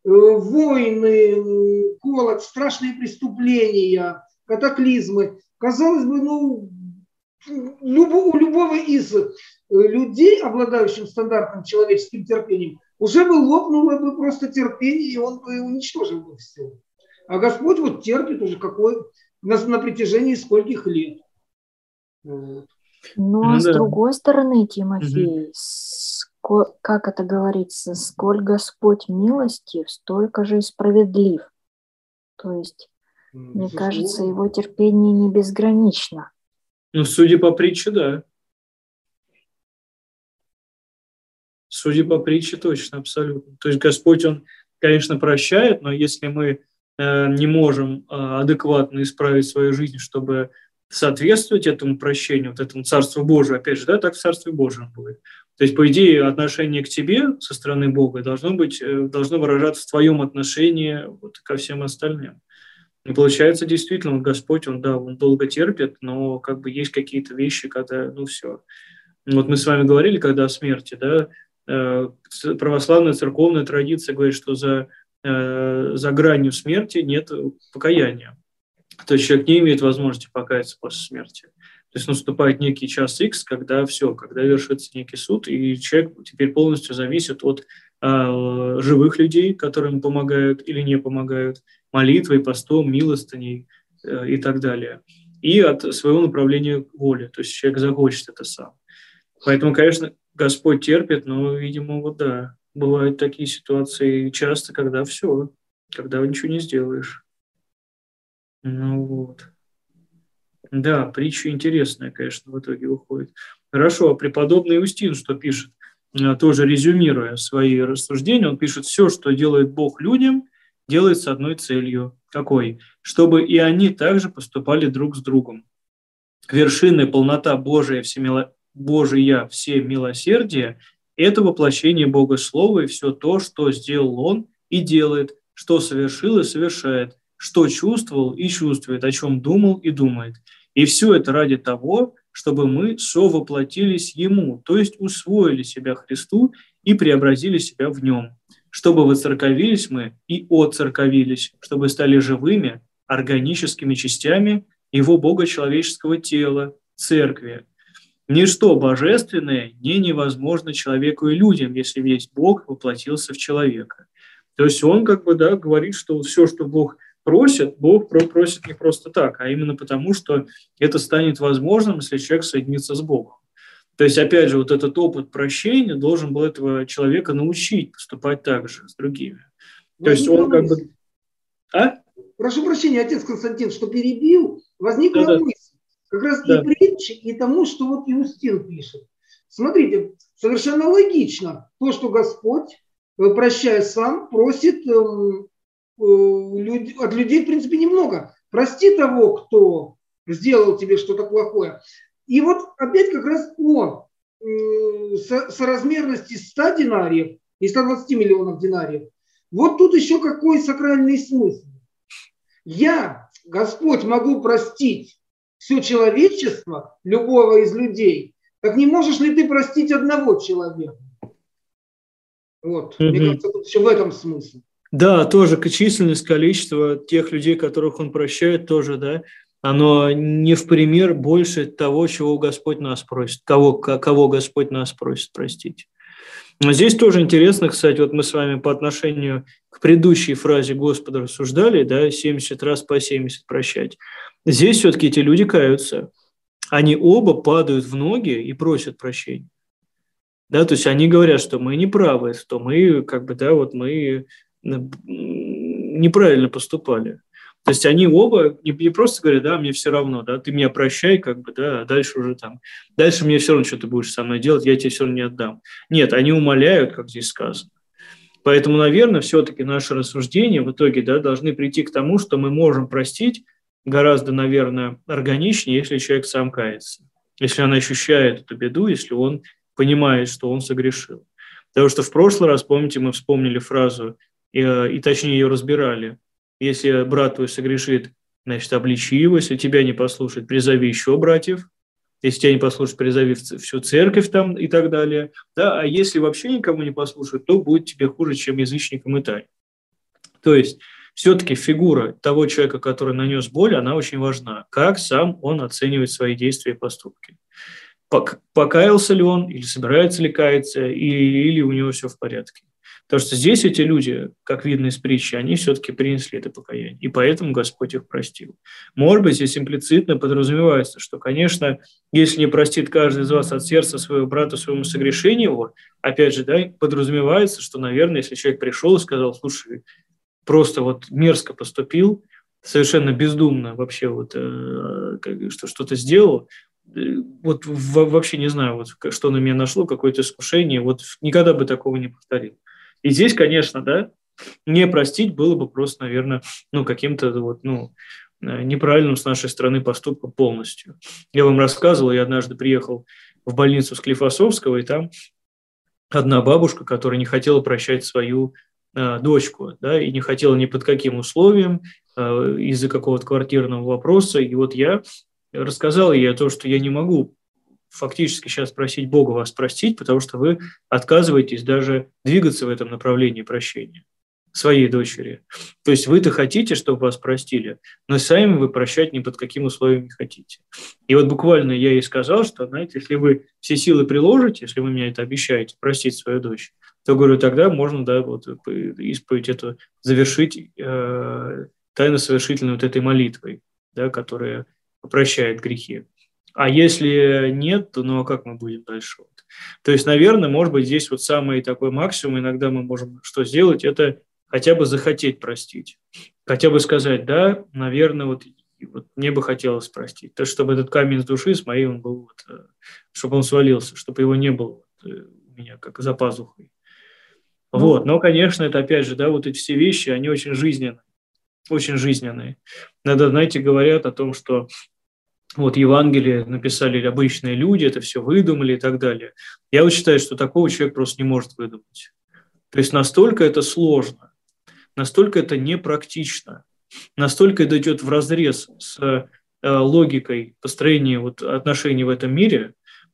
Войны, голод, страшные преступления, катаклизмы. Казалось бы, ну, у любого из людей, обладающих стандартным человеческим терпением, уже бы лопнуло бы просто терпение, и он бы уничтожил бы все. А Господь вот терпит уже на протяжении скольких лет. Вот. Ну, а с другой стороны, Тимофей, как это говорится, сколь Господь милостив, столько же и справедлив. То есть, мне кажется, его терпение не безгранично. Ну, судя по притче, да. Судя по притче, точно, абсолютно. То есть Господь, Он, конечно, прощает, но если мы не можем адекватно исправить свою жизнь, чтобы соответствовать этому прощению, вот этому Царству Божию, опять же, да, так в Царстве Божьем будет. То есть, по идее, отношение к тебе со стороны Бога должно выражаться в твоем отношении вот ко всем остальным. И получается, действительно, Господь, Он долго терпит, но как бы есть какие-то вещи, когда, ну, все. Вот мы с вами говорили, когда о смерти, да, православная церковная традиция говорит, что за гранью смерти нет покаяния. То есть человек не имеет возможности покаяться после смерти. То есть наступает некий час X, когда вершится некий суд, и человек теперь полностью зависит от живых людей, которые ему помогают или не помогают, молитвой, постом, милостыней и так далее. И от своего направления воли. То есть человек захочет это сам. Поэтому, конечно, Господь терпит, но, видимо, вот да, бывают такие ситуации часто, когда ничего не сделаешь. Ну вот. Да, притча интересная, конечно, в итоге выходит. Хорошо, а преподобный Иустин что пишет? Тоже резюмируя свои рассуждения, он пишет: все, что делает Бог людям, делает с одной целью. Какой? Чтобы и они также поступали друг с другом. Вершина, полнота Божия, все милосердие – это воплощение Бога Слова и все то, что сделал Он и делает, что совершил и совершает, что чувствовал и чувствует, о чем думал и думает. И все это ради того, чтобы мы совоплотились Ему, то есть усвоили себя Христу и преобразили себя в Нем, чтобы воцерковились мы и отцерковились, чтобы стали живыми, органическими частями Его богочеловеческого тела, церкви. Ничто божественное не невозможно человеку и людям, если весь Бог воплотился в человека. То есть он как бы, да, говорит, что все, что Бог просит не просто так, а именно потому, что это станет возможным, если человек соединится с Богом. То есть, опять же, вот этот опыт прощения должен был этого человека научить поступать так же с другими. То есть он как бы... А? Прошу прощения, отец Константин, что перебил, возникла Да-да. мысль. Как раз Да. и притчи, и тому, что вот Иустин пишет. Смотрите, совершенно логично то, что Господь, прощая сам, просит от людей, в принципе, немного. Прости того, кто сделал тебе что-то плохое. И вот опять как раз о соразмерности 100 динариев и 120 миллионов динариев. Вот тут еще какой сакральный смысл. Я, Господь, могу простить все человечество, любого из людей, так не можешь ли ты простить одного человека? Вот, мне кажется, тут еще в этом смысл. Да, тоже численность, количество тех людей, которых он прощает, тоже, да, оно не в пример больше того, чего Господь нас просит, кого Господь нас просит простить. Но здесь тоже интересно, кстати, вот мы с вами по отношению к предыдущей фразе Господа рассуждали, да, 70 раз по 70 прощать. Здесь все-таки эти люди каются. Они оба падают в ноги и просят прощения. Да, то есть они говорят, что мы не правы, что мы, как бы, да, вот мы неправильно поступали. То есть они оба не просто говорят, да, мне все равно, да, ты меня прощай, как бы, да, а дальше уже там, дальше мне все равно, что ты будешь со мной делать, я тебе все равно не отдам. Нет, они умоляют, как здесь сказано. Поэтому, наверное, все-таки наши рассуждения в итоге, да, должны прийти к тому, что мы можем простить гораздо, наверное, органичнее, если человек сам кается, если он ощущает эту беду, если он понимает, что он согрешил. Потому что в прошлый раз, помните, мы вспомнили фразу, и точнее ее разбирали. Если брат твой согрешит, значит, обличи его. Если тебя не послушает, призови еще братьев. Если тебя не послушает, призови всю церковь там и так далее. Да? А если вообще никому не послушает, то будет тебе хуже, чем язычникам и тайне. То есть все-таки фигура того человека, который нанес боль, она очень важна. Как сам он оценивает свои действия и поступки. Покаялся ли он, или собирается ли каяться, или у него все в порядке. Потому что здесь эти люди, как видно из притчи, они все-таки принесли это покаяние, и поэтому Господь их простил. Может быть, здесь имплицитно подразумевается, что, конечно, если не простит каждый из вас от сердца своего брата своему согрешению его, опять же, да, подразумевается, что, наверное, если человек пришел и сказал, слушай, просто вот мерзко поступил, совершенно бездумно вообще вот что-то сделал, вот вообще не знаю, вот, что на меня нашло, какое-то искушение, вот никогда бы такого не повторил. И здесь, конечно, да, не простить было бы просто, наверное, каким-то вот, неправильным с нашей стороны поступком полностью. Я вам рассказывал, я однажды приехал в больницу Склифосовского, и там одна бабушка, которая не хотела прощать свою дочку, да, и не хотела ни под каким условием из-за какого-то квартирного вопроса. И вот я рассказал ей о том, что я не могу фактически сейчас просить Бога вас простить, потому что вы отказываетесь даже двигаться в этом направлении прощения своей дочери. То есть вы-то хотите, чтобы вас простили, но сами вы прощать ни под каким условием не хотите. И вот буквально я ей сказал, что, знаете, если вы все силы приложите, если вы мне это обещаете, простить свою дочь, то, говорю, тогда можно, да, вот исповедь эту завершить тайно совершительной вот этой молитвой, да, которая прощает грехи. А если нет, то как мы будем дальше? То есть, наверное, может быть, здесь вот самый такой максимум, иногда мы можем что сделать, это хотя бы захотеть простить. Хотя бы сказать, да, наверное, вот мне бы хотелось простить. То, чтобы этот камень с души с моей, он был, чтобы он свалился, чтобы его не было у меня как за пазухой. Вот, но, конечно, это опять же, да, вот эти все вещи, они очень жизненные. Очень жизненные. Иногда, знаете, говорят о том, что вот Евангелие написали обычные люди, это все выдумали и так далее. Я вот считаю, что такого человек просто не может выдумать. То есть настолько это сложно, настолько это непрактично, настолько это идет вразрез с логикой построения вот отношений в этом мире,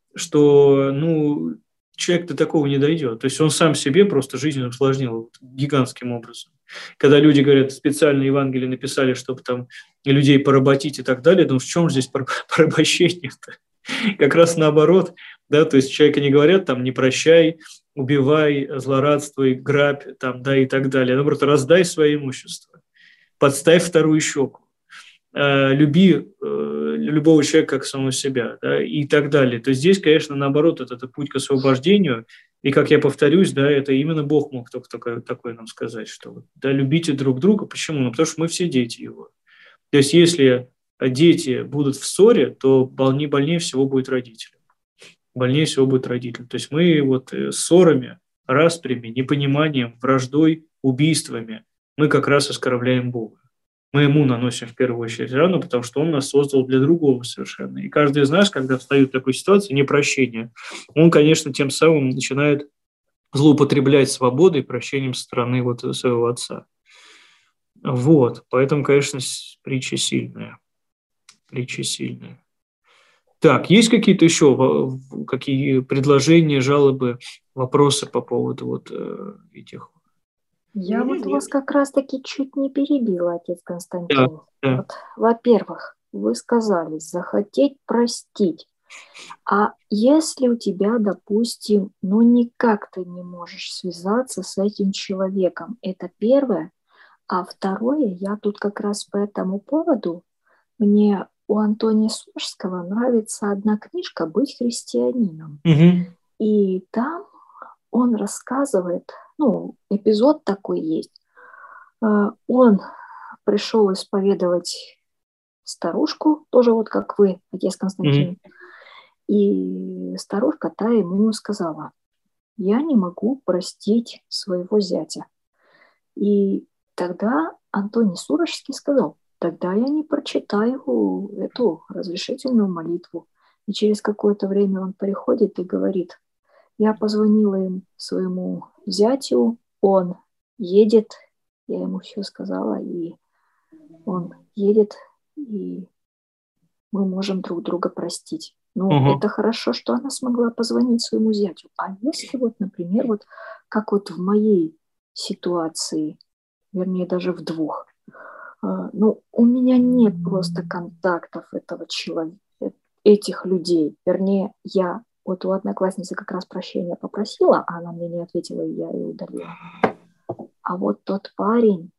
что человек до такого не дойдет. То есть он сам себе просто жизнь усложнил гигантским образом. Когда люди говорят, специально Евангелие написали, чтобы там людей поработить и так далее, в чем же здесь порабощение-то? Как раз наоборот, да, то есть человеку не говорят там не прощай, убивай, злорадствуй, грабь, там, да, и так далее. Наоборот, раздай свое имущество, подставь вторую щеку, люби любого человека как самого себя, да, и так далее. То есть здесь, конечно, наоборот, это путь к освобождению, и, как я повторюсь, да, это именно Бог мог только такое нам сказать, что да, любите друг друга. Почему? Ну, потому что мы все дети Его. То есть если дети будут в ссоре, то больнее всего будет родителям. Больнее всего будет родителям. То есть мы вот ссорами, распрями, непониманием, враждой, убийствами мы как раз оскорбляем Бога. Мы ему наносим в первую очередь рану, потому что он нас создал для другого совершенно. И каждый из нас, когда встает в такой ситуации, непрощение, он, конечно, тем самым начинает злоупотреблять свободой и прощением со стороны вот своего отца. Вот, поэтому, конечно, притча сильная. Притча сильная. Так, есть какие-то еще какие предложения, жалобы, вопросы по поводу вот этих? Я вот вас как раз-таки чуть не перебила, отец Константин. Да. Вот, во-первых, вы сказали захотеть простить. А если у тебя, допустим, ну никак ты не можешь связаться с этим человеком, это первое. А второе, я тут как раз по этому поводу, мне у Антония Сурожского нравится одна книжка «Быть христианином». Угу. И там он рассказывает, ну, эпизод такой есть. Он пришел исповедовать старушку, тоже вот как вы, отец Константин. И старушка та ему сказала: я не могу простить своего зятя. И тогда Антоний Сурожский сказал: тогда я не прочитаю эту разрешительную молитву. И через какое-то время он приходит и говорит: я позвонила им своему зятю, он едет, я ему все сказала, и он едет, и мы можем друг друга простить. Ну, это хорошо, что она смогла позвонить своему зятю. А если вот, например, вот как вот в моей ситуации, вернее, даже в двух, ну, у меня нет просто контактов этого человека, этих людей. Вернее, я вот у одноклассницы как раз прощения попросила, а она мне не ответила, и я ее удалила. А вот тот парень,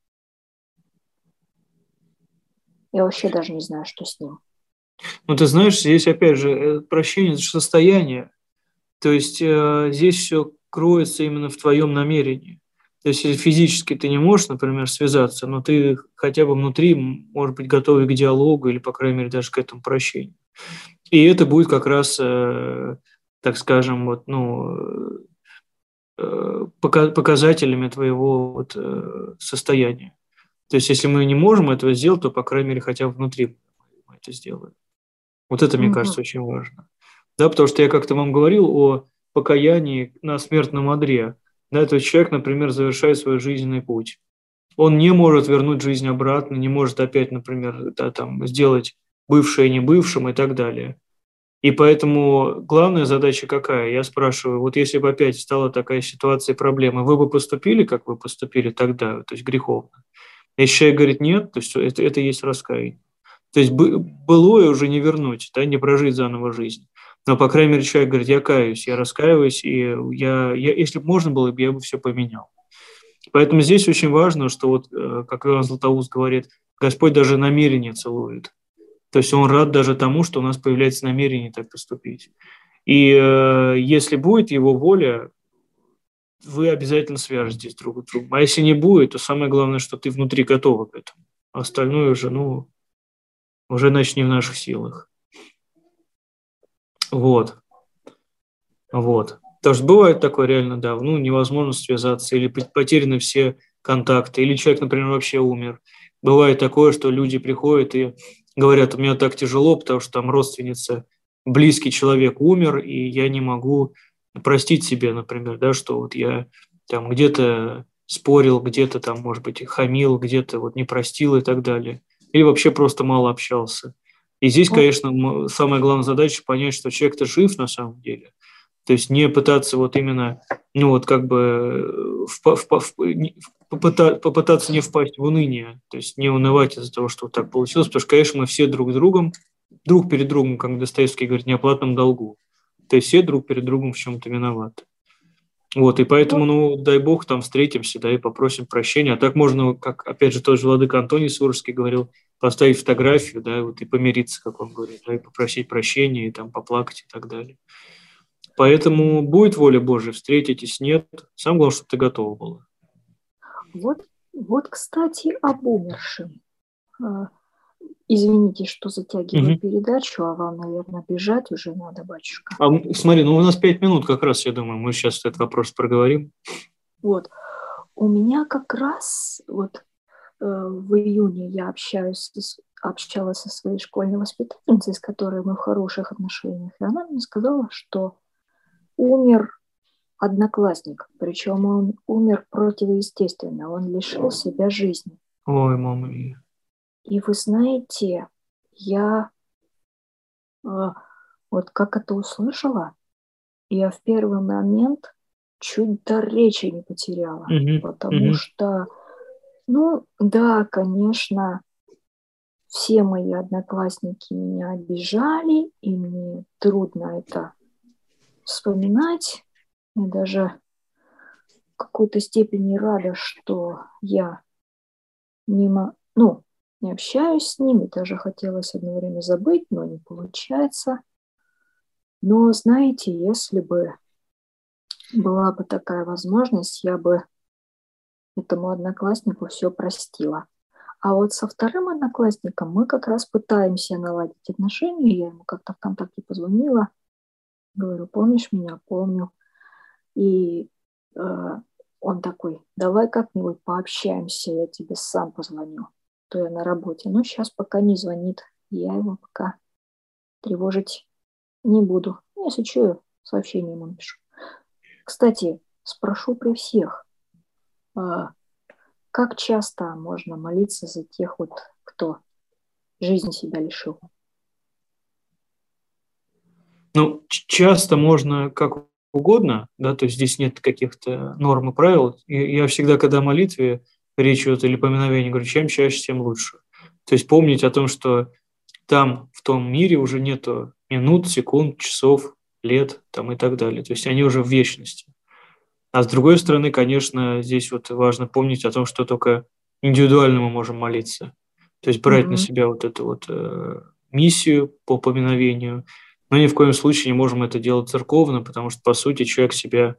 я вообще даже не знаю, что с ним. Ну, ты знаешь, здесь, опять же, прощение – это состояние. То есть здесь все кроется именно в твоем намерении. То есть если физически ты не можешь, например, связаться, но ты хотя бы внутри, может быть, готовый к диалогу или, по крайней мере, даже к этому прощению. И это будет как раз, так скажем, вот, ну, показателями твоего вот, состояния. То есть если мы не можем этого сделать, то, по крайней мере, хотя бы внутри мы это сделаем. Вот это, мне кажется, очень важно. Да, потому что я как-то вам говорил о покаянии на смертном одре. Да, то есть человек, например, завершает свой жизненный путь. Он не может вернуть жизнь обратно, не может опять, например, да, там, сделать бывшее не бывшим и так далее. И поэтому главная задача какая? Я спрашиваю, вот если бы опять стала такая ситуация и проблема, вы бы поступили, как вы поступили тогда, то есть греховно? Если человек говорит нет, то есть это и есть раскаяние. То есть былое уже не вернуть, да, не прожить заново жизнь. Но, по крайней мере, человек говорит: я каюсь, я раскаиваюсь, и если бы можно было, я бы все поменял. Поэтому здесь очень важно, что вот, как Иоанн Златоуст говорит, Господь даже намерение целует. То есть Он рад даже тому, что у нас появляется намерение так поступить. И если будет Его воля, вы обязательно свяжетесь друг с другом. А если не будет, то самое главное, что ты внутри готова к этому. А остальное уже, уже, значит, не в наших силах. Вот. Потому что бывает такое реально, да, невозможно связаться, или потеряны все контакты, или человек, например, вообще умер. Бывает такое, что люди приходят и говорят: у меня так тяжело, потому что там родственница, близкий человек умер, и я не могу простить себе, например, да, что вот я там где-то спорил, где-то там, может быть, хамил, где-то вот не простил и так далее. Или вообще просто мало общался. И здесь, конечно, самая главная задача понять, что человек-то жив на самом деле. То есть не пытаться вот именно, как бы попытаться не впасть в уныние, то есть не унывать из-за того, что вот так получилось, потому что, конечно, мы все друг с другом друг перед другом, как Достоевский говорит, неоплатном долгу. То есть все друг перед другом в чем-то виноваты. Вот, и поэтому, ну, дай бог, там встретимся, да, и попросим прощения. А так можно, как, опять же, тот же владыка Антоний Сурожский говорил, поставить фотографию, да, вот, и помириться, как он говорит, да, и попросить прощения, и там поплакать и так далее. Поэтому будет воля Божия, встретитесь, нет. Самое главное, чтобы ты готова была. Вот, кстати, об умершем. Извините, что затягиваю передачу, а вам, наверное, бежать уже надо, батюшка. Смотри, ну у нас 5 минут как раз, я думаю, мы сейчас этот вопрос проговорим. Вот. У меня как раз вот в июне я общалась со своей школьной воспитательницей, с которой мы в хороших отношениях, и она мне сказала, что умер одноклассник, причем он умер противоестественно, он лишил себя жизни. Ой, мама мия. И вы знаете, я вот как это услышала, я в первый момент чуть дар речи не потеряла, потому что, ну да, конечно, все мои одноклассники меня обижали, и мне трудно это вспоминать. Я даже в какой-то степени рада, что я не общаюсь с ними, даже хотелось одно время забыть, но не получается. Но, знаете, если бы была бы такая возможность, я бы этому однокласснику все простила. А вот со вторым одноклассником мы как раз пытаемся наладить отношения. Я ему как-то ВКонтакте позвонила, говорю, помнишь меня? Помню. И он такой, давай как-нибудь пообщаемся, я тебе сам позвоню. То я на работе. Но сейчас пока не звонит. Я его пока тревожить не буду. Если что, я сообщение ему напишу. Кстати, спрошу при всех, как часто можно молиться за тех, вот, кто жизнь себя лишил? Ну, часто можно как угодно, да, то есть здесь нет каких-то норм и правил. И я всегда, когда о молитве речь идет или поминовение, говорю, чем чаще, тем лучше. То есть помнить о том, что там, в том мире, уже нету минут, секунд, часов, лет там, и так далее. То есть они уже в вечности. А с другой стороны, конечно, здесь вот важно помнить о том, что только индивидуально мы можем молиться. То есть брать на себя вот эту вот миссию по поминовению, но ни в коем случае не можем это делать церковно, потому что, по сути, человек себя,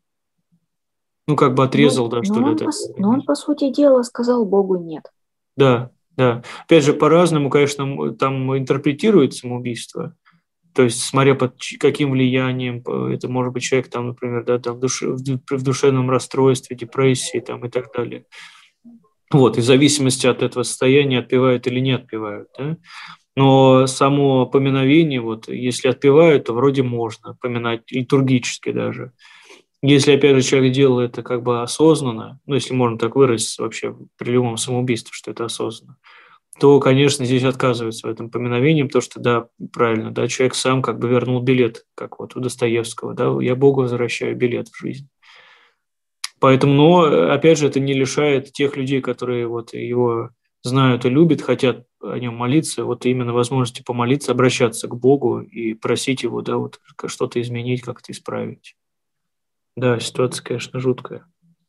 ну, как бы отрезал, да, что ли. Но он, по сути дела, сказал Богу нет. Да, да. Опять же, по-разному, конечно, там интерпретирует самоубийство. То есть, смотря под каким влиянием, это может быть человек, там, например, да, там, в душевном расстройстве, депрессии там, и так далее. Вот, и в зависимости от этого состояния отпевают или не отпевают. Да? Но само поминовение, вот, если отпевают, то вроде можно поминать литургически даже. Если, опять же, человек делает это как бы осознанно, ну, если можно так выразиться вообще при любом самоубийстве, что это осознанно, то, конечно, здесь отказываются в этом поминовении, потому что, да, правильно, да, человек сам как бы вернул билет, как вот у Достоевского, да, я Богу возвращаю билет в жизнь. Поэтому, но, опять же, это не лишает тех людей, которые вот его знают и любят, хотят о нем молиться, вот именно возможности помолиться, обращаться к Богу и просить его, да, вот что-то изменить, как-то исправить. Да, ситуация, конечно, жуткая.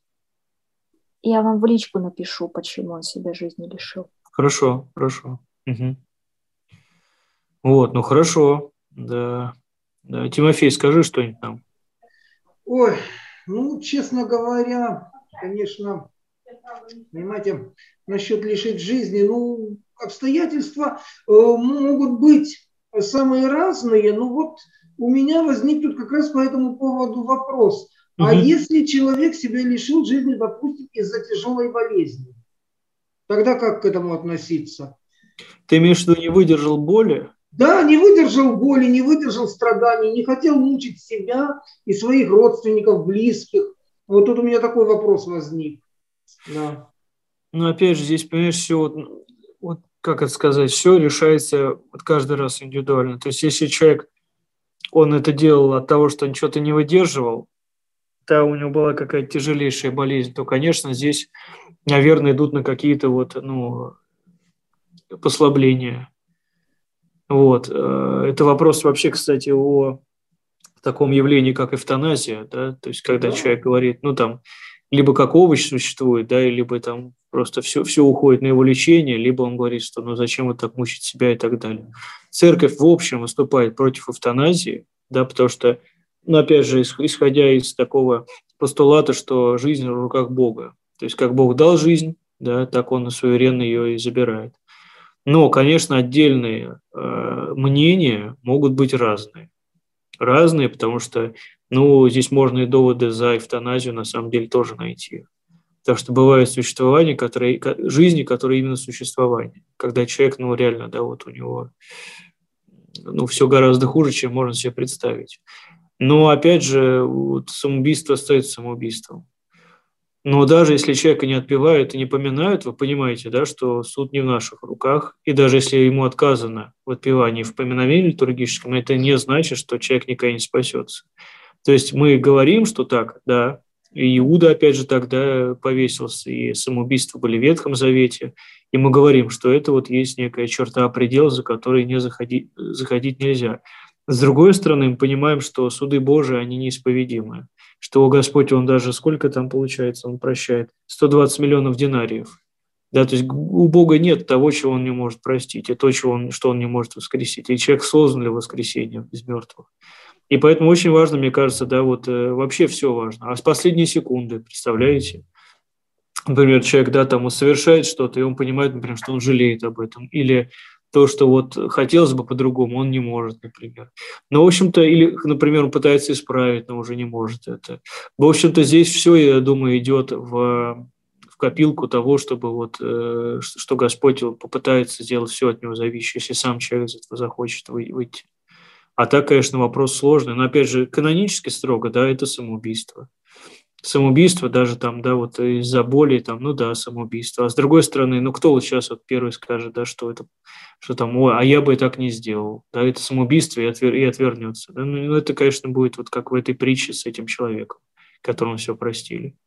Я вам в личку напишу, почему он себя жизни лишил. Хорошо, хорошо. Угу. Вот, ну хорошо, да. Да. Тимофей, скажи что-нибудь нам. Ой, ну, честно говоря, конечно, понимаете, насчет лишить жизни, ну, обстоятельства могут быть самые разные, но вот у меня возник тут как раз по этому поводу вопрос. А если человек себя лишил жизни, допустим, из-за тяжелой болезни, тогда как к этому относиться? Ты имеешь в виду, не выдержал боли? Да, не выдержал боли, не выдержал страданий, не хотел мучить себя и своих родственников, близких. Вот тут у меня такой вопрос возник. Да. Ну, опять же, здесь, понимаешь, все, вот как это сказать, все решается вот каждый раз индивидуально. То есть, если человек, он это делал от того, что он что-то не выдерживал, да, у него была какая-то тяжелейшая болезнь, то, конечно, здесь, наверное, идут на какие-то вот, ну, послабления. Вот. Это вопрос вообще, кстати, о таком явлении, как эвтаназия, да, то есть когда человек говорит, ну там, либо как овощ существует, да, либо там просто все уходит на его лечение, либо он говорит, что ну зачем вот так мучить себя и так далее. Церковь в общем выступает против эвтаназии, да, потому что, ну опять же, исходя из такого постулата, что жизнь в руках Бога, то есть как Бог дал жизнь, да, так Он суверенно ее и забирает. Но, конечно, отдельные мнения могут быть разные. Разные, потому что, ну, здесь можно и доводы за эвтаназию на самом деле тоже найти. Так что бывают существования, жизни, которые именно существование. Когда человек, ну, реально, да, вот у него, ну, все гораздо хуже, чем можно себе представить. Но, опять же, вот самоубийство остается самоубийством. Но даже если человека не отпевают и не поминают, вы понимаете, да, что суд не в наших руках. И даже если ему отказано в отпевании, в поминовении литургическом, это не значит, что человек никогда не спасется. То есть мы говорим, что так, да, и Иуда, опять же, тогда повесился, и самоубийства были в Ветхом Завете, и мы говорим, что это вот есть некая черта предела, за которой не заходить нельзя. С другой стороны, мы понимаем, что суды Божии, они неисповедимы, что Господь, Он даже, сколько там получается, Он прощает, 120 миллионов динариев. Да, то есть у Бога нет того, чего Он не может простить, и то, что Он не может воскресить. И человек создан для воскресения из мертвых. И поэтому очень важно, мне кажется, да, вот вообще все важно. А с последней секунды, представляете? Например, человек, да, там, он совершает что-то, и он понимает, например, что он жалеет об этом. Или то, что вот хотелось бы по-другому, он не может, например. Но, в общем-то, или, например, он пытается исправить, но уже не может это. В общем-то, здесь все, я думаю, идет в копилку того, чтобы вот, что Господь попытается сделать все от него зависящее, если сам человек из этого захочет выйти. А так, конечно, вопрос сложный. Но, опять же, канонически строго, да, это самоубийство. Самоубийство даже там, да, вот из-за боли, там, ну да, самоубийство. А с другой стороны, ну кто вот сейчас вот первый скажет, да, что это, что там, ой, а я бы и так не сделал. Да, это самоубийство и отвернется. Да? Ну, это, конечно, будет вот как в этой притче с этим человеком, которому все простили.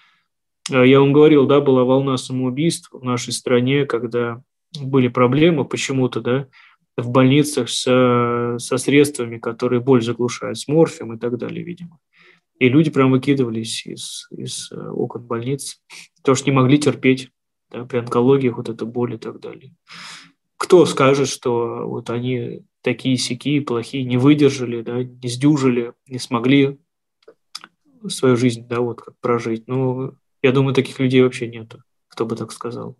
Я вам говорил, да, была волна самоубийств в нашей стране, когда были проблемы почему-то, да, в больницах со средствами, которые боль заглушают, с морфием и так далее, видимо. И люди прям выкидывались из окон больниц, потому что не могли терпеть, да, при онкологии вот эту боль и так далее. Кто скажет, что вот они такие-сякие, плохие, не выдержали, да, не сдюжили, не смогли свою жизнь, да, вот как прожить. Ну, я думаю, таких людей вообще нету, кто бы так сказал.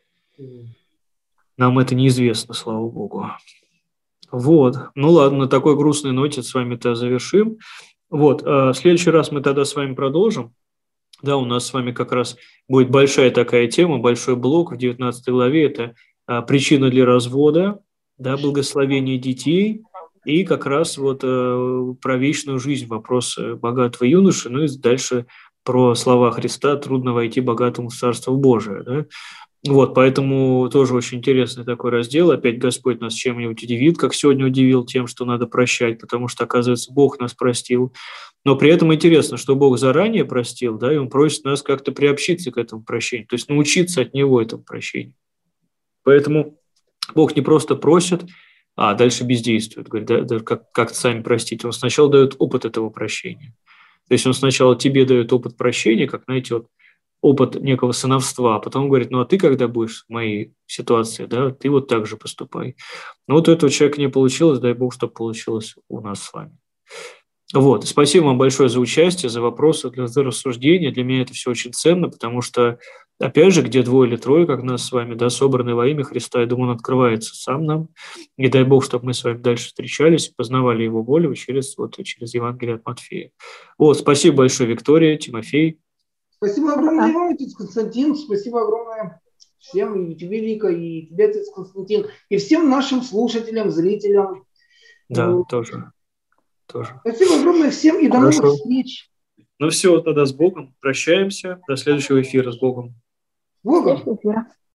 Нам это неизвестно, слава богу. Вот. Ну ладно, на такой грустной ноте с вами-то завершим. Вот. В следующий раз мы тогда с вами продолжим. Да, у нас с вами как раз будет большая такая тема, большой блок в 19 главе. Это причина для развода, да, благословение детей и как раз вот про вечную жизнь, вопрос богатого юноши, ну и дальше про слова Христа «трудно войти богатому в Царство Божие». Да? Вот, поэтому тоже очень интересный такой раздел. Опять Господь нас чем-нибудь удивит, как сегодня удивил тем, что надо прощать, потому что, оказывается, Бог нас простил. Но при этом интересно, что Бог заранее простил, да, и Он просит нас как-то приобщиться к этому прощению, то есть научиться от Него этому прощению. Поэтому Бог не просто просит, а дальше бездействует, говорит, да, как сами простите. Он сначала дает опыт этого прощения. То есть Он сначала тебе дает опыт прощения, как, знаете, вот опыт некого сыновства, а потом говорит, ну а ты когда будешь в моей ситуации, да, ты вот так же поступай. Но вот у этого человека не получилось, дай Бог, чтобы получилось у нас с вами. Вот, спасибо вам большое за участие, за вопросы, за рассуждения. Для меня это все очень ценно, потому что, опять же, где двое или трое, как нас с вами, да, собраны во имя Христа, я думаю, он открывается сам нам. И дай Бог, чтобы мы с вами дальше встречались, познавали его волю через Евангелие от Матфея. Вот, спасибо большое, Виктория, Тимофей. Спасибо огромное вам, отец Константин. Спасибо огромное всем, и тебе, Вика, и тебе, отец Константин, и всем нашим слушателям, зрителям. Да, тоже. Спасибо огромное всем и до новых встреч. Ну все, тогда с Богом. Прощаемся. До следующего эфира с Богом. С Богом.